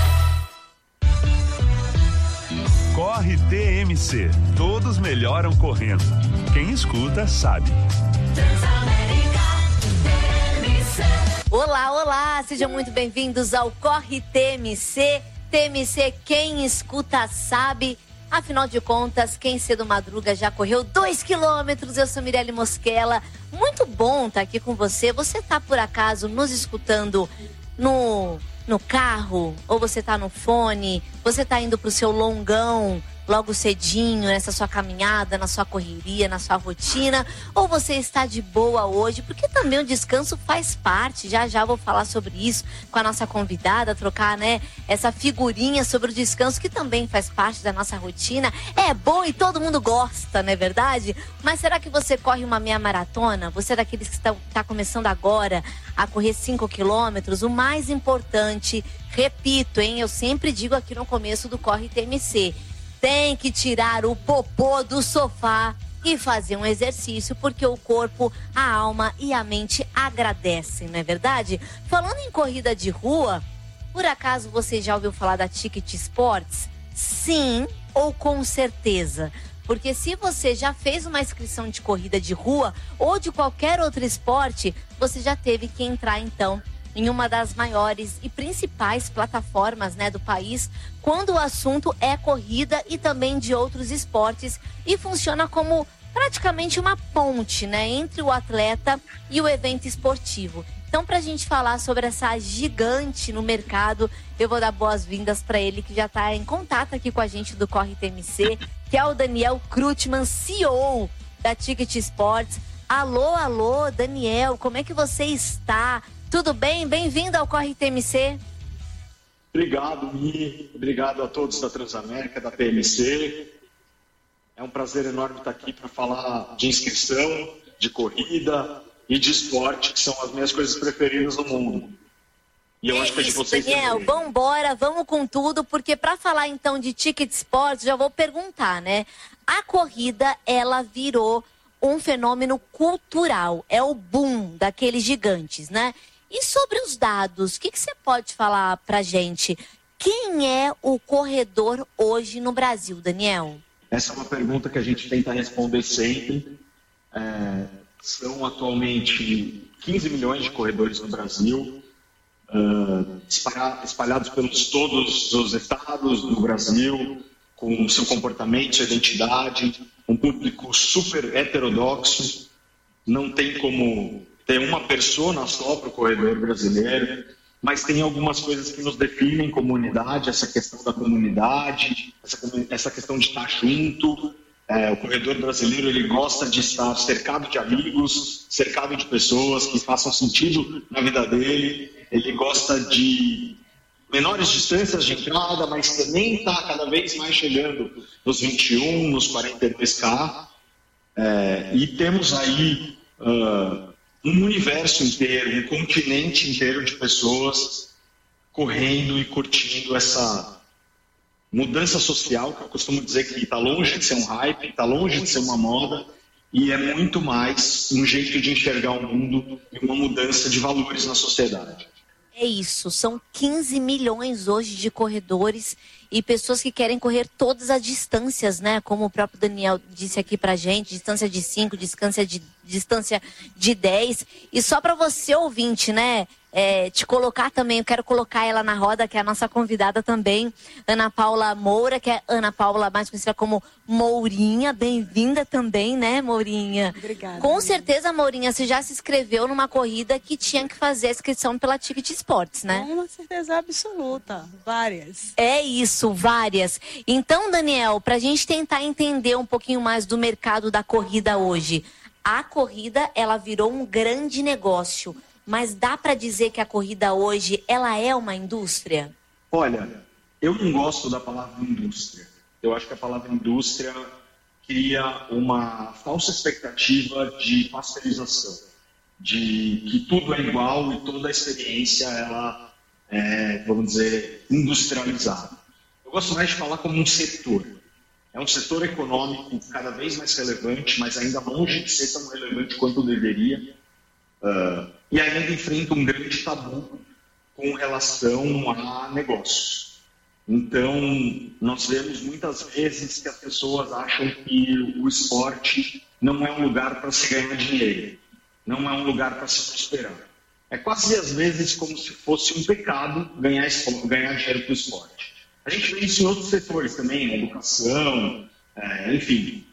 Corre T M C. Todos melhoram correndo. Quem escuta, sabe. Olá, olá. Sejam muito bem-vindos ao Corre T M C. T M C, quem escuta, sabe. Afinal de contas, quem cedo madruga já correu dois quilômetros. Eu sou Mirelle Mosquela. Muito bom estar aqui com você. Você está, por acaso, nos escutando no... no carro, ou você tá no fone, você tá indo pro seu longão logo cedinho, nessa sua caminhada, na sua correria, na sua rotina, ou você está de boa hoje, porque também o descanso faz parte. Já já vou falar sobre isso com a nossa convidada, trocar, né, essa figurinha sobre o descanso, que também faz parte da nossa rotina. É bom e todo mundo gosta, não é verdade? Mas será que você corre uma meia maratona? Você é daqueles que está tá começando agora a correr cinco quilômetros? O mais importante, repito, hein, eu sempre digo aqui no começo do Corre T M C, tem que tirar o popô do sofá e fazer um exercício, porque o corpo, a alma e a mente agradecem, não é verdade? Falando em corrida de rua, por acaso você já ouviu falar da Ticket Sports? Sim, ou com certeza. Porque se você já fez uma inscrição de corrida de rua ou de qualquer outro esporte, você já teve que entrar então em uma das maiores e principais plataformas, né, do país, quando o assunto é corrida e também de outros esportes, e funciona como praticamente uma ponte, né, entre o atleta e o evento esportivo. Então, para a gente falar sobre essa gigante no mercado, eu vou dar boas-vindas para ele, que já está em contato aqui com a gente do Corre T M C, que é o Daniel Krutman, C E O da Ticket Sports. Alô, alô, Daniel, como é que você está? Tudo bem? Bem-vindo ao Corre T M C. Obrigado, Mi. Obrigado a todos da Transamérica, da T M C. É um prazer enorme estar aqui para falar de inscrição, de corrida e de esporte, que são as minhas coisas preferidas no mundo. E eu é acho que é de isso, vocês Daniel, também. vambora, vamos com tudo, porque para falar então de Ticket Sports, já vou perguntar, né? A corrida, ela virou um fenômeno cultural, é o boom daqueles gigantes, né? E sobre os dados, o que, que você pode falar pra gente? Quem é o corredor hoje no Brasil, Daniel? Essa é uma pergunta que a gente tenta responder sempre. É, são atualmente quinze milhões de corredores no Brasil, uh, espalhados pelos todos os estados do Brasil, com seu comportamento, sua identidade, um público super heterodoxo. Não tem como ter uma persona só para o corredor brasileiro, mas tem algumas coisas que nos definem como unidade, essa questão da comunidade, essa, essa questão de estar junto. É, o corredor brasileiro, ele gosta de estar cercado de amigos, cercado de pessoas que façam sentido na vida dele. Ele gosta de menores distâncias de entrada, mas também está cada vez mais chegando nos vinte e um, nos quarenta e dois K. É, e temos aí uh, um universo inteiro, um continente inteiro de pessoas correndo e curtindo essa mudança social, que eu costumo dizer que está longe de ser um hype, está longe de ser uma moda, e é muito mais um jeito de enxergar o mundo e uma mudança de valores na sociedade. É isso, são quinze milhões hoje de corredores e pessoas que querem correr todas as distâncias, né? Como o próprio Daniel disse aqui pra gente, distância de cinco, distância de, distância de dez. E só para você, ouvinte, né? É, te colocar também, eu quero colocar ela na roda, que é a nossa convidada também, Ana Paula Moura, que é Ana Paula, mais conhecida como Mourinha. Bem-vinda também, né, Mourinha? Obrigada. Com certeza, Mourinha, você já se inscreveu numa corrida que tinha que fazer a inscrição pela Ticket Sports, né? Com uma certeza absoluta, várias. É isso, várias. Então, Daniel, pra gente tentar entender um pouquinho mais do mercado da corrida hoje, a corrida, ela virou um grande negócio. Mas dá para dizer que a corrida hoje, ela é uma indústria? Olha, eu não gosto da palavra indústria. Eu acho que a palavra indústria cria uma falsa expectativa de pasteurização, de que tudo é igual e toda a experiência ela é, vamos dizer, industrializada. Eu gosto mais de falar como um setor. É um setor econômico cada vez mais relevante, mas ainda longe de ser tão relevante quanto deveria. Uh, e ainda enfrenta um grande tabu com relação a negócios. Então, nós vemos muitas vezes que as pessoas acham que o esporte não é um lugar para se ganhar dinheiro, não é um lugar para se prosperar. É quase às vezes como se fosse um pecado ganhar, ganhar dinheiro para o esporte. A gente vê isso em outros setores também, na educação, é, enfim,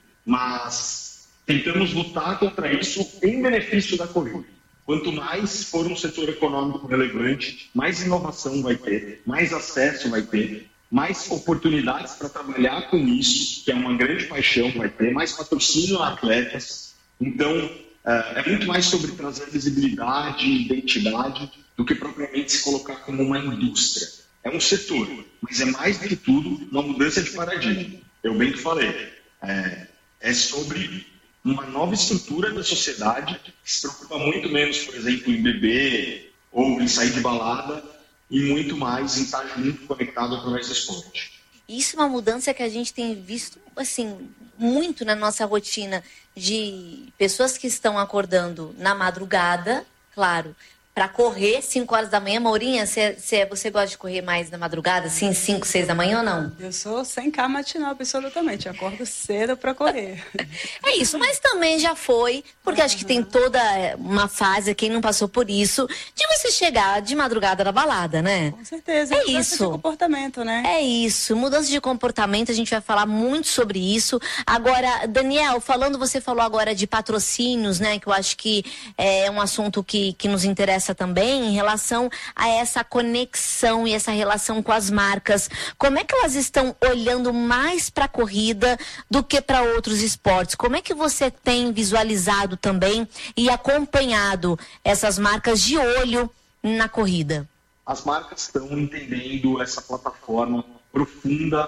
mas tentamos lutar contra isso em benefício da corrida. Quanto mais for um setor econômico relevante, mais inovação vai ter, mais acesso vai ter, mais oportunidades para trabalhar com isso, que é uma grande paixão, vai ter, mais patrocínio a atletas. Então, é muito mais sobre trazer visibilidade e identidade do que propriamente se colocar como uma indústria. É um setor, mas é mais do que tudo uma mudança de paradigma. Eu bem que falei, é, é sobre uma nova estrutura da sociedade que se preocupa muito menos, por exemplo, em beber ou em sair de balada e muito mais em estar junto, conectado através do esporte. Isso é uma mudança que a gente tem visto, assim, muito na nossa rotina de pessoas que estão acordando na madrugada, claro, para correr cinco horas da manhã. Mourinha, cê, cê, você gosta de correr mais na madrugada, assim, cinco, seis da manhã ou não? Eu sou cem K matinal, absolutamente. Eu acordo cedo para correr. É isso, mas também já foi, porque uhum. acho que tem toda uma fase, quem não passou por isso, de você chegar de madrugada na balada, né? Com certeza. É mudança isso. de comportamento, né? É isso. Mudança de comportamento, a gente vai falar muito sobre isso. Agora, Daniel, falando, você falou agora de patrocínios, né? Que eu acho que é um assunto que, que nos interessa conversa também em relação a essa conexão e essa relação com as marcas. Como é que elas estão olhando mais para a corrida do que para outros esportes? Como é que você tem visualizado também e acompanhado essas marcas de olho na corrida? As marcas estão entendendo essa plataforma profunda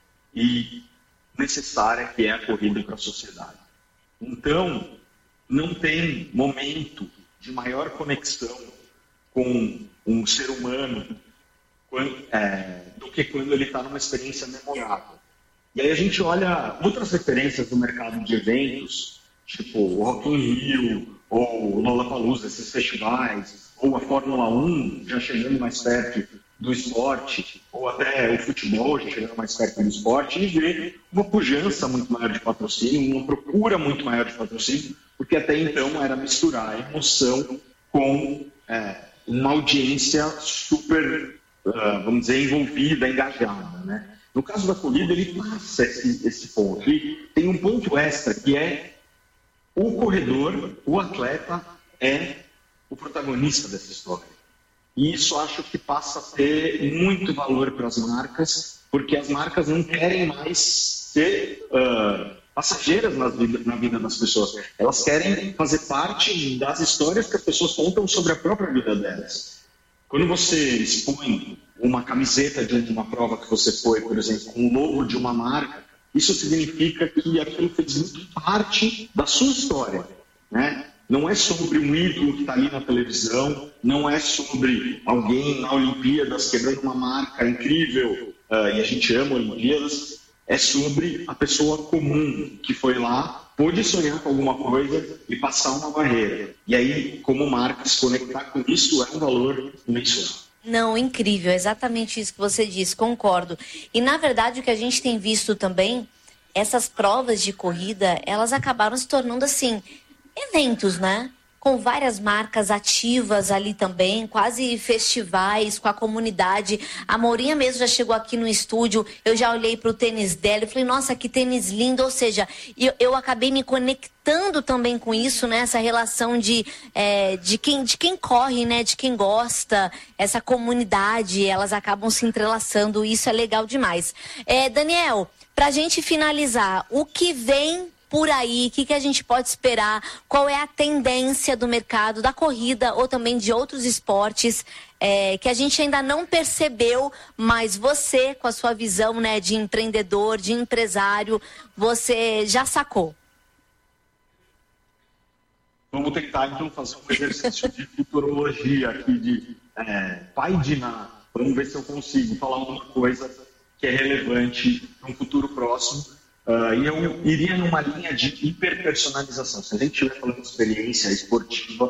e necessária que é a corrida para a sociedade. Então, não tem momento de maior conexão com um ser humano quando, é, do que quando ele está numa experiência memorável. E aí a gente olha outras referências do mercado de eventos, tipo o Rock in Rio, ou o Lollapalooza, esses festivais, ou a Fórmula um, já chegando mais perto do esporte, ou até o futebol, já chegando mais perto do esporte, e vê uma pujança muito maior de patrocínio, uma procura muito maior de patrocínio, porque até então era misturar a emoção com é, uma audiência super, uh, vamos dizer, envolvida, engajada, né? No caso da corrida, ele passa esse, esse ponto. E tem um ponto extra, que é o corredor, o atleta, é o protagonista dessa história. E isso acho que passa a ter muito valor para as marcas, porque as marcas não querem mais ser uh, passageiras na vida, na vida das pessoas. Elas querem fazer parte das histórias que as pessoas contam sobre a própria vida delas. Quando você expõe uma camiseta diante de uma prova que você foi, por exemplo, com o logo de uma marca, isso significa que aquilo fez muito parte da sua história, né? Não é sobre um ídolo que está ali na televisão, não é sobre alguém na Olimpíadas quebrando uma marca incrível, uh, e a gente ama Olimpíadas, é sobre a pessoa comum que foi lá, pôde sonhar com alguma coisa e passar uma barreira. E aí, como marca, se conectar com isso é um valor imensurável. Não, incrível, exatamente isso que você disse, concordo. E na verdade o que a gente tem visto também, essas provas de corrida, elas acabaram se tornando assim, eventos, né? Com várias marcas ativas ali também, quase festivais com a comunidade. A Mourinha mesmo já chegou aqui no estúdio, eu já olhei para o tênis dela e falei, nossa, que tênis lindo. Ou seja, eu, eu acabei me conectando também com isso, né? Essa relação de, é, de, quem, de quem corre, né? De quem gosta, essa comunidade, elas acabam se entrelaçando, isso é legal demais. É, Daniel, para a gente finalizar, o que vem por aí, o que, que a gente pode esperar? Qual é a tendência do mercado da corrida ou também de outros esportes é, que a gente ainda não percebeu, mas você, com a sua visão, né, de empreendedor, de empresário, você já sacou? Vamos tentar, então, fazer um exercício de futurologia aqui, de é, pai de Ná. Vamos ver se eu consigo falar alguma coisa que é relevante para um futuro próximo. Uh, e eu iria numa linha de hiperpersonalização. Se a gente estiver falando de experiência esportiva,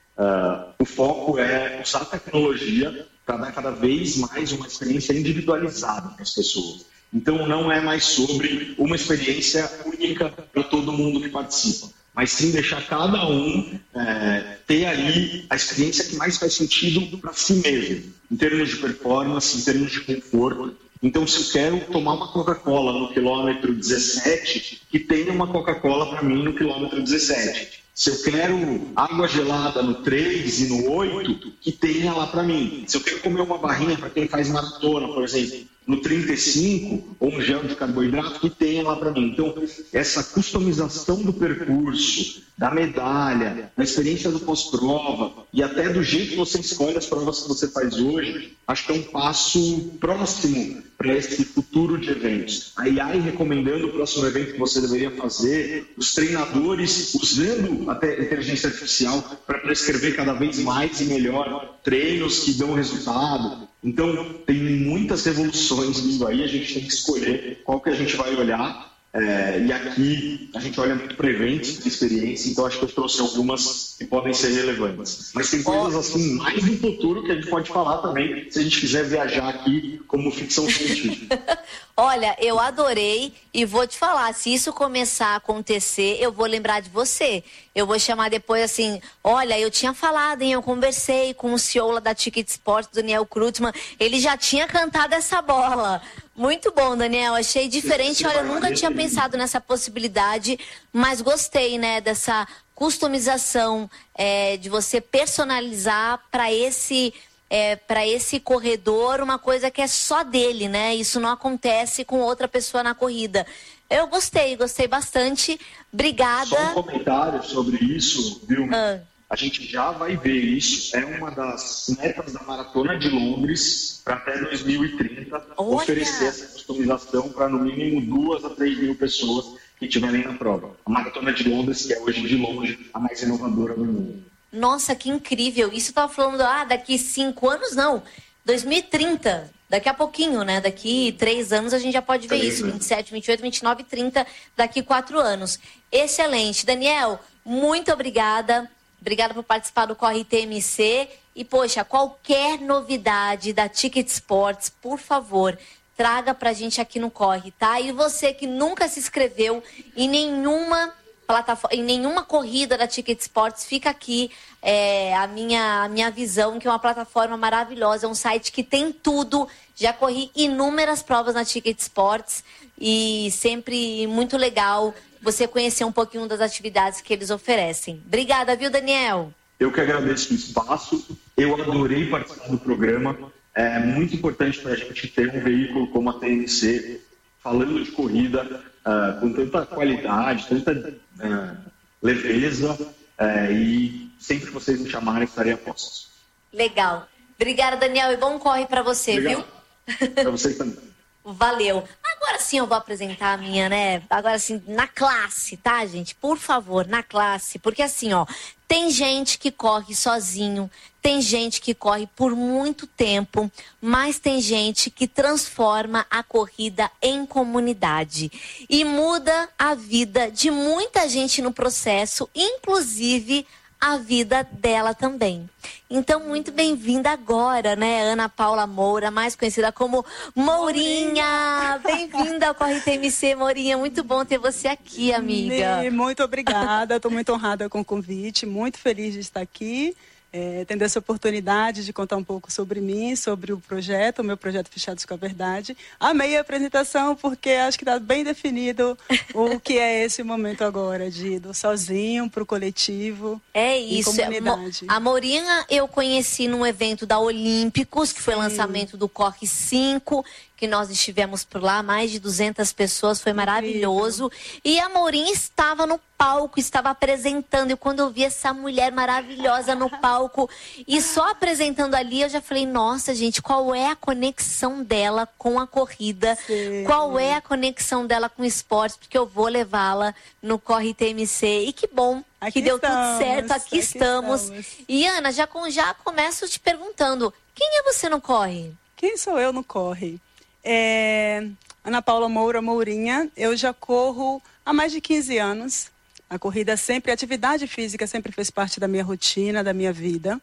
uh, o foco é usar a tecnologia para dar cada vez mais uma experiência individualizada para as pessoas. Então, não é mais sobre uma experiência única para todo mundo que participa, mas sim deixar cada um é, ter ali a experiência que mais faz sentido para si mesmo, em termos de performance, em termos de conforto. Então, se eu quero tomar uma Coca-Cola no quilômetro dezessete, que tenha uma Coca-Cola para mim no quilômetro dezessete. Se eu quero água gelada no três e no oito, que tenha lá para mim. Se eu quero comer uma barrinha para quem faz maratona, por exemplo, no trinta e cinco, ou um gel de carboidrato, que tenha lá para mim. Então, essa customização do percurso, da medalha, da experiência do pós-prova e até do jeito que você escolhe as provas que você faz hoje, acho que é um passo próximo para esse futuro de eventos. A I A I recomendando o próximo evento que você deveria fazer, os treinadores usando até inteligência artificial para prescrever cada vez mais e melhor treinos que dão resultado. Então, tem muitas revoluções vindo aí, a gente tem que escolher qual que a gente vai olhar. É, e aqui a gente olha muito para eventos de experiência, então acho que eu trouxe algumas que podem ser relevantes. Mas tem coisas assim mais do futuro que a gente pode falar também, se a gente quiser viajar aqui como ficção científica. Olha, eu adorei e vou te falar, se isso começar a acontecer, eu vou lembrar de você. Eu vou chamar depois assim, olha, eu tinha falado, hein, eu conversei com o C E O lá da Ticket Sports, Daniel Krutman, ele já tinha cantado essa bola. Muito bom, Daniel, achei diferente, olha, eu nunca tinha pensado nessa possibilidade, mas gostei, né, dessa customização, é, de você personalizar para esse, é, para esse corredor uma coisa que é só dele, né? Isso não acontece com outra pessoa na corrida. Eu gostei, gostei bastante. Obrigada. Só um comentário sobre isso, viu? Ah. A gente já vai ver isso. É uma das metas da Maratona de Londres para até dois mil e trinta. Olha. Oferecer essa customização para no mínimo duas a três mil pessoas que estiverem na prova. A Maratona de Londres, que é hoje de longe a mais inovadora do mundo. Nossa, que incrível. Isso eu tava falando, ah, daqui cinco anos, não. dois mil e trinta. Daqui a pouquinho, né? Daqui três anos a gente já pode ver isso. vinte e sete, vinte e oito, vinte e nove, trinta, daqui quatro anos. Excelente. Daniel, muito obrigada. Obrigada por participar do Corre T M C. E, poxa, qualquer novidade da Ticket Sports, por favor, traga pra gente aqui no Corre, tá? E você que nunca se inscreveu em nenhuma plataforma, em nenhuma corrida da Ticket Sports, fica aqui é, a, minha, a minha visão, que é uma plataforma maravilhosa, é um site que tem tudo. Já corri inúmeras provas na Ticket Sports e sempre muito legal você conhecer um pouquinho das atividades que eles oferecem. Obrigada, viu, Daniel? Eu que agradeço o espaço, eu adorei participar do programa. É muito importante para a gente ter um veículo como a T M C, falando de corrida, uh, com tanta qualidade, tanta uh, leveza, uh, e sempre que vocês me chamarem, estarei a postos. Legal. Obrigada, Daniel, e bom corre para você, Obrigado. Viu? Para vocês também. Valeu. Agora sim eu vou apresentar a minha, né? Agora sim, na classe, tá, gente? Por favor, na classe. Porque assim, ó, tem gente que corre sozinho, tem gente que corre por muito tempo, mas tem gente que transforma a corrida em comunidade e muda a vida de muita gente no processo, inclusive a vida dela também. Então, muito bem-vinda agora, né, Ana Paula Moura, mais conhecida como Mourinha. Bem-vinda ao Corre T M C, Mourinha. Muito bom ter você aqui, amiga. Ne, muito obrigada, estou muito honrada com o convite, muito feliz de estar aqui. É, tendo essa oportunidade de contar um pouco sobre mim, sobre o projeto, o meu projeto Fechados com a Verdade. Amei a apresentação porque acho que está bem definido o que é esse momento agora, de do sozinho para o coletivo. É isso. Comunidade. A Mourinha eu conheci num evento da Olímpicos, que foi o lançamento do Corre cinco, que nós estivemos por lá, mais de duzentas pessoas, foi maravilhoso. E a Mourinha estava no palco, estava apresentando, e quando eu vi essa mulher maravilhosa no palco, e só apresentando ali, eu já falei, nossa, gente, qual é a conexão dela com a corrida? Sim. Qual é a conexão dela com o esporte? Porque eu vou levá-la no Corre T M C. E que bom aqui que deu estamos, tudo certo, aqui, aqui estamos. estamos. E Ana, já, com, já começo te perguntando, quem é você no Corre? Quem sou eu no Corre? É, Ana Paula Moura Mourinha, eu já corro há mais de quinze anos. A corrida sempre, a atividade física sempre fez parte da minha rotina, da minha vida.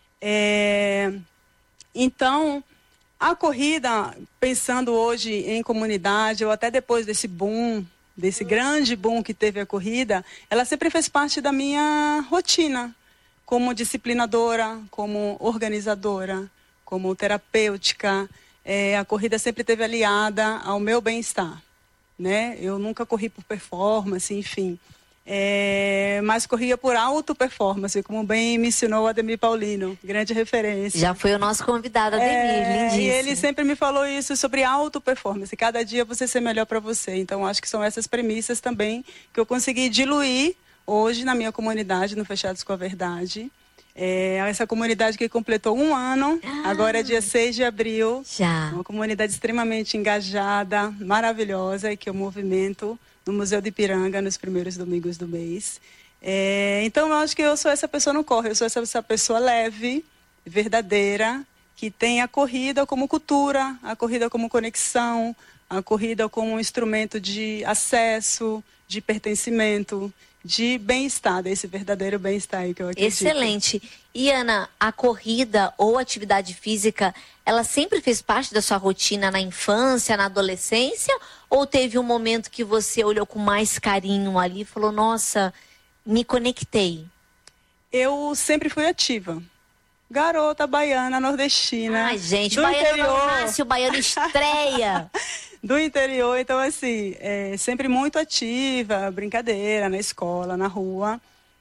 É, então, a corrida, pensando hoje em comunidade, ou até depois desse boom, desse grande boom que teve a corrida, ela sempre fez parte da minha rotina, como disciplinadora, como organizadora, como terapêutica. É, a corrida sempre esteve aliada ao meu bem-estar, né? Eu nunca corri por performance, enfim. É, mas corria por auto-performance, como bem me ensinou o Ademir Paulino, grande referência. Já foi o nosso convidado, Ademir, é, lindíssimo. E ele sempre me falou isso sobre auto-performance, cada dia você ser melhor para você. Então, acho que são essas premissas também que eu consegui diluir hoje na minha comunidade, no Fechados com a Verdade. É, essa comunidade que completou um ano, ah, agora é dia seis de abril. Já. Uma comunidade extremamente engajada, maravilhosa, e que eu movimento no Museu de Ipiranga nos primeiros domingos do mês. É, então, eu acho que eu sou essa pessoa no corre, eu sou essa, essa pessoa leve, verdadeira, que tem a corrida como cultura, a corrida como conexão, a corrida como um instrumento de acesso, de pertencimento, de bem-estar, desse verdadeiro bem-estar aí que eu acredito. Excelente. E Ana, a corrida ou atividade física, ela sempre fez parte da sua rotina na infância, na adolescência? Ou teve um momento que você olhou com mais carinho ali e falou, nossa, me conectei? Eu sempre fui ativa. Garota baiana, nordestina. Ai, gente, do baiano interior. não nasce, o baiano estreia. Do interior, então assim, é, sempre muito ativa, brincadeira, na escola, na rua.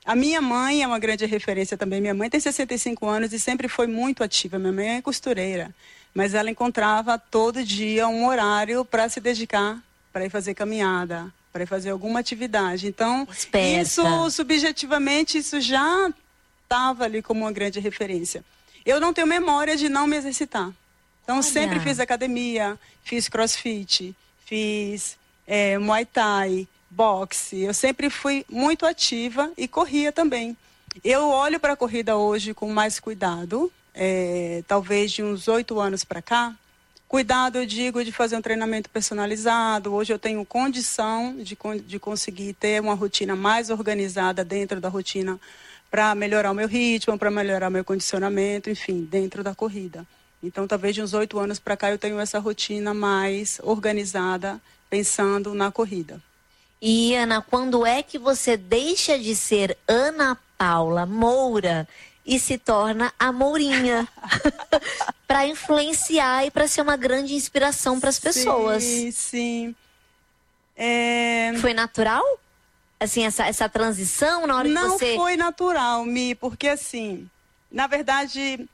A minha mãe é uma grande referência também. Minha mãe tem sessenta e cinco anos e sempre foi muito ativa. Minha mãe é costureira, mas ela encontrava todo dia um horário para se dedicar, para ir fazer caminhada, para ir fazer alguma atividade. Então, Esperta. isso, subjetivamente, isso já estava ali como uma grande referência. Eu não tenho memória de não me exercitar. Então, Olha. sempre fiz academia, fiz crossfit, fiz é, muay thai, boxe. Eu sempre fui muito ativa e corria também. Eu olho para a corrida hoje com mais cuidado, é, talvez de uns oito anos para cá. Cuidado, eu digo, de fazer um treinamento personalizado. Hoje eu tenho condição de, de conseguir ter uma rotina mais organizada dentro da rotina para melhorar o meu ritmo, para melhorar o meu condicionamento, enfim, dentro da corrida. Então, talvez de uns oito anos para cá eu tenho essa rotina mais organizada, pensando na corrida. E, Ana, quando é que você deixa de ser Ana Paula Moura e se torna a Mourinha? Para influenciar e para ser uma grande inspiração para as pessoas. Sim, sim. É... Foi natural? Assim, essa, essa transição na hora Não que você... Não foi natural, Mi, porque assim, na verdade,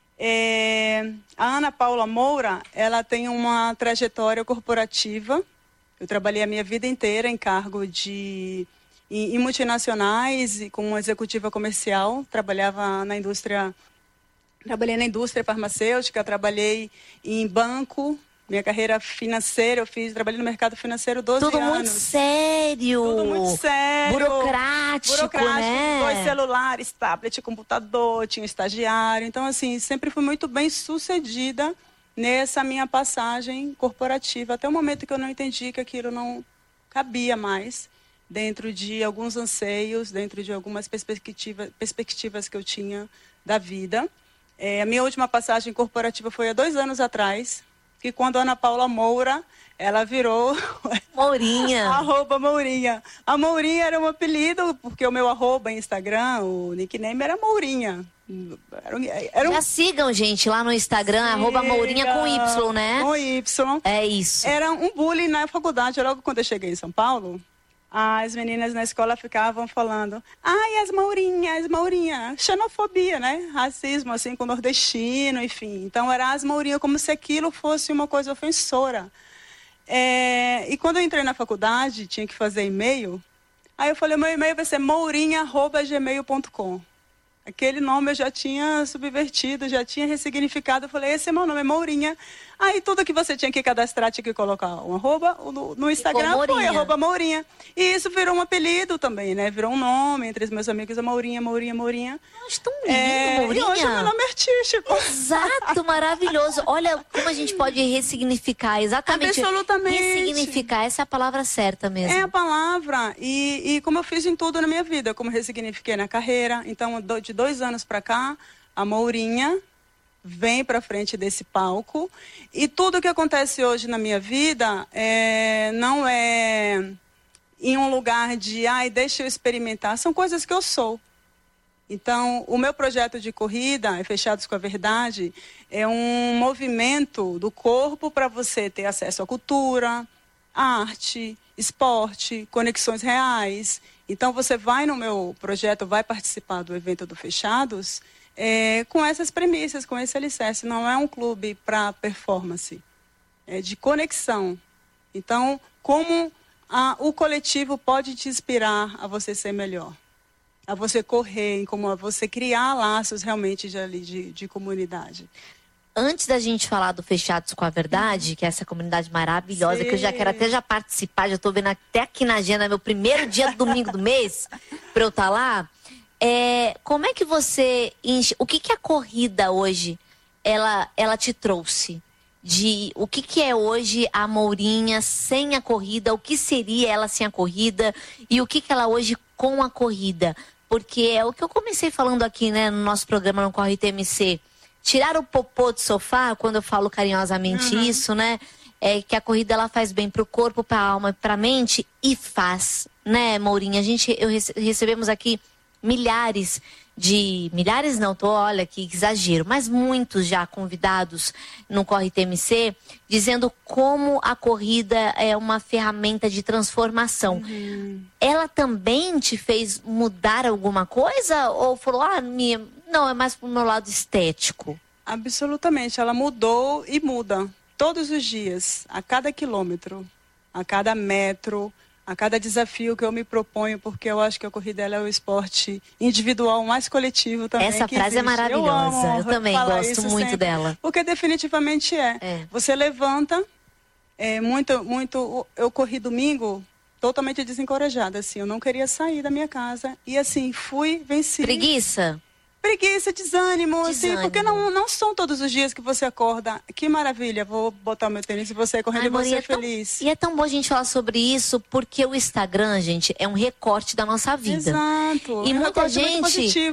é... a Ana Paula Moura, ela tem uma trajetória corporativa. Eu trabalhei a minha vida inteira em cargo de... em, em multinacionais e como executiva comercial. Trabalhava na indústria... Trabalhei na indústria farmacêutica, trabalhei em banco. Minha carreira financeira, eu fiz, trabalhei no mercado financeiro doze Tudo anos. muito sério. Tudo muito sério. Burocrático, Burocrático, né? dois celulares, tablet, computador, tinha um estagiário. Então, assim, sempre fui muito bem sucedida nessa minha passagem corporativa. Até o momento que eu não entendi que aquilo não cabia mais dentro de alguns anseios, dentro de algumas perspectiva, perspectivas que eu tinha da vida. É, a minha última passagem corporativa foi há dois anos atrás, que quando a Ana Paula Moura, ela virou... Mourinha. Arroba Mourinha. A Mourinha era um apelido, porque o meu arroba em Instagram, o nickname era Mourinha. Era um, era um... Já sigam, gente, lá no Instagram, Siga, arroba Mourinha com Y, né? Com Y. É isso. Era um bullying na faculdade, logo quando eu cheguei em São Paulo. As meninas na escola ficavam falando, ai, as Mourinhas, as Mourinhas, xenofobia, né? Racismo, assim, com nordestino, enfim. Então, era as Mourinhas, como se aquilo fosse uma coisa ofensora. É... E quando eu entrei na faculdade, tinha que fazer e-mail, aí eu falei, meu e-mail vai ser mourinha arroba gmail ponto com. Aquele nome eu já tinha subvertido, já tinha ressignificado. Eu falei, esse é meu nome, é Mourinha. Aí tudo que você tinha que cadastrar, tinha que colocar um arroba. No, no Instagram foi arroba Mourinha. E isso virou um apelido também, né? Virou um nome entre os meus amigos, a Mourinha, Mourinha, Mourinha. Nossa, tão lindo, é, Mourinha. E hoje é meu nome artístico. Exato, maravilhoso. Olha como a gente pode ressignificar, exatamente. Absolutamente. Ressignificar, essa é a palavra certa mesmo. É a palavra. E, e como eu fiz em tudo na minha vida, como ressignifiquei na carreira. Então, de dois anos para cá, a Mourinha vem para frente desse palco. E tudo que acontece hoje na minha vida é, não é em um lugar de, ai, deixa eu experimentar. São coisas que eu sou. Então, o meu projeto de corrida, é Fechados com a Verdade, é um movimento do corpo para você ter acesso à cultura, arte, esporte, conexões reais. Então, você vai no meu projeto, vai participar do evento do Fechados, é, com essas premissas, com esse alicerce. Não é um clube para performance, é de conexão. Então, como a, o coletivo pode te inspirar a você ser melhor, a você correr, como a você criar laços realmente de, de, de comunidade. Antes da gente falar do Fechados com a Verdade, que é essa comunidade maravilhosa, Sim. que eu já quero até já participar, já estou vendo até aqui na agenda, meu primeiro dia do domingo do mês, para eu estar lá. É, como é que você enche, o que que a corrida hoje ela, ela te trouxe? De o que que é hoje a Mourinha sem a corrida, o que seria ela sem a corrida e o que que ela hoje com a corrida? Porque é o que eu comecei falando aqui, né, no nosso programa no Corre T M C. Tirar o popô do sofá, quando eu falo carinhosamente uhum. isso, né? É que a corrida ela faz bem pro corpo, pra alma, pra mente e faz, né, Mourinha? A gente eu rece- recebemos aqui milhares de... Milhares não, tô, olha que exagero, mas muitos já convidados no Corre T M C, dizendo como a corrida é uma ferramenta de transformação. Uhum. Ela também te fez mudar alguma coisa? Ou falou, ah, minha... não, é mais pro meu lado estético? Absolutamente, ela mudou e muda todos os dias, a cada quilômetro, a cada metro, a cada desafio que eu me proponho, porque eu acho que a corrida ela é o esporte individual mais coletivo também. Essa que frase existe. é maravilhosa, eu, eu também gosto muito sempre, dela. Porque definitivamente é. é. Você levanta, é, muito, muito, eu corri domingo totalmente desencorajada, assim, eu não queria sair da minha casa, e assim, fui, venci. Preguiça? Preguiça, desânimo, desânimo. assim, porque não, não são todos os dias que você acorda. Que maravilha, vou botar o meu tênis e você correndo e você é feliz. Tão, e é tão bom a gente falar sobre isso, porque o Instagram, gente, é um recorte da nossa vida. Exato. E é um muita gente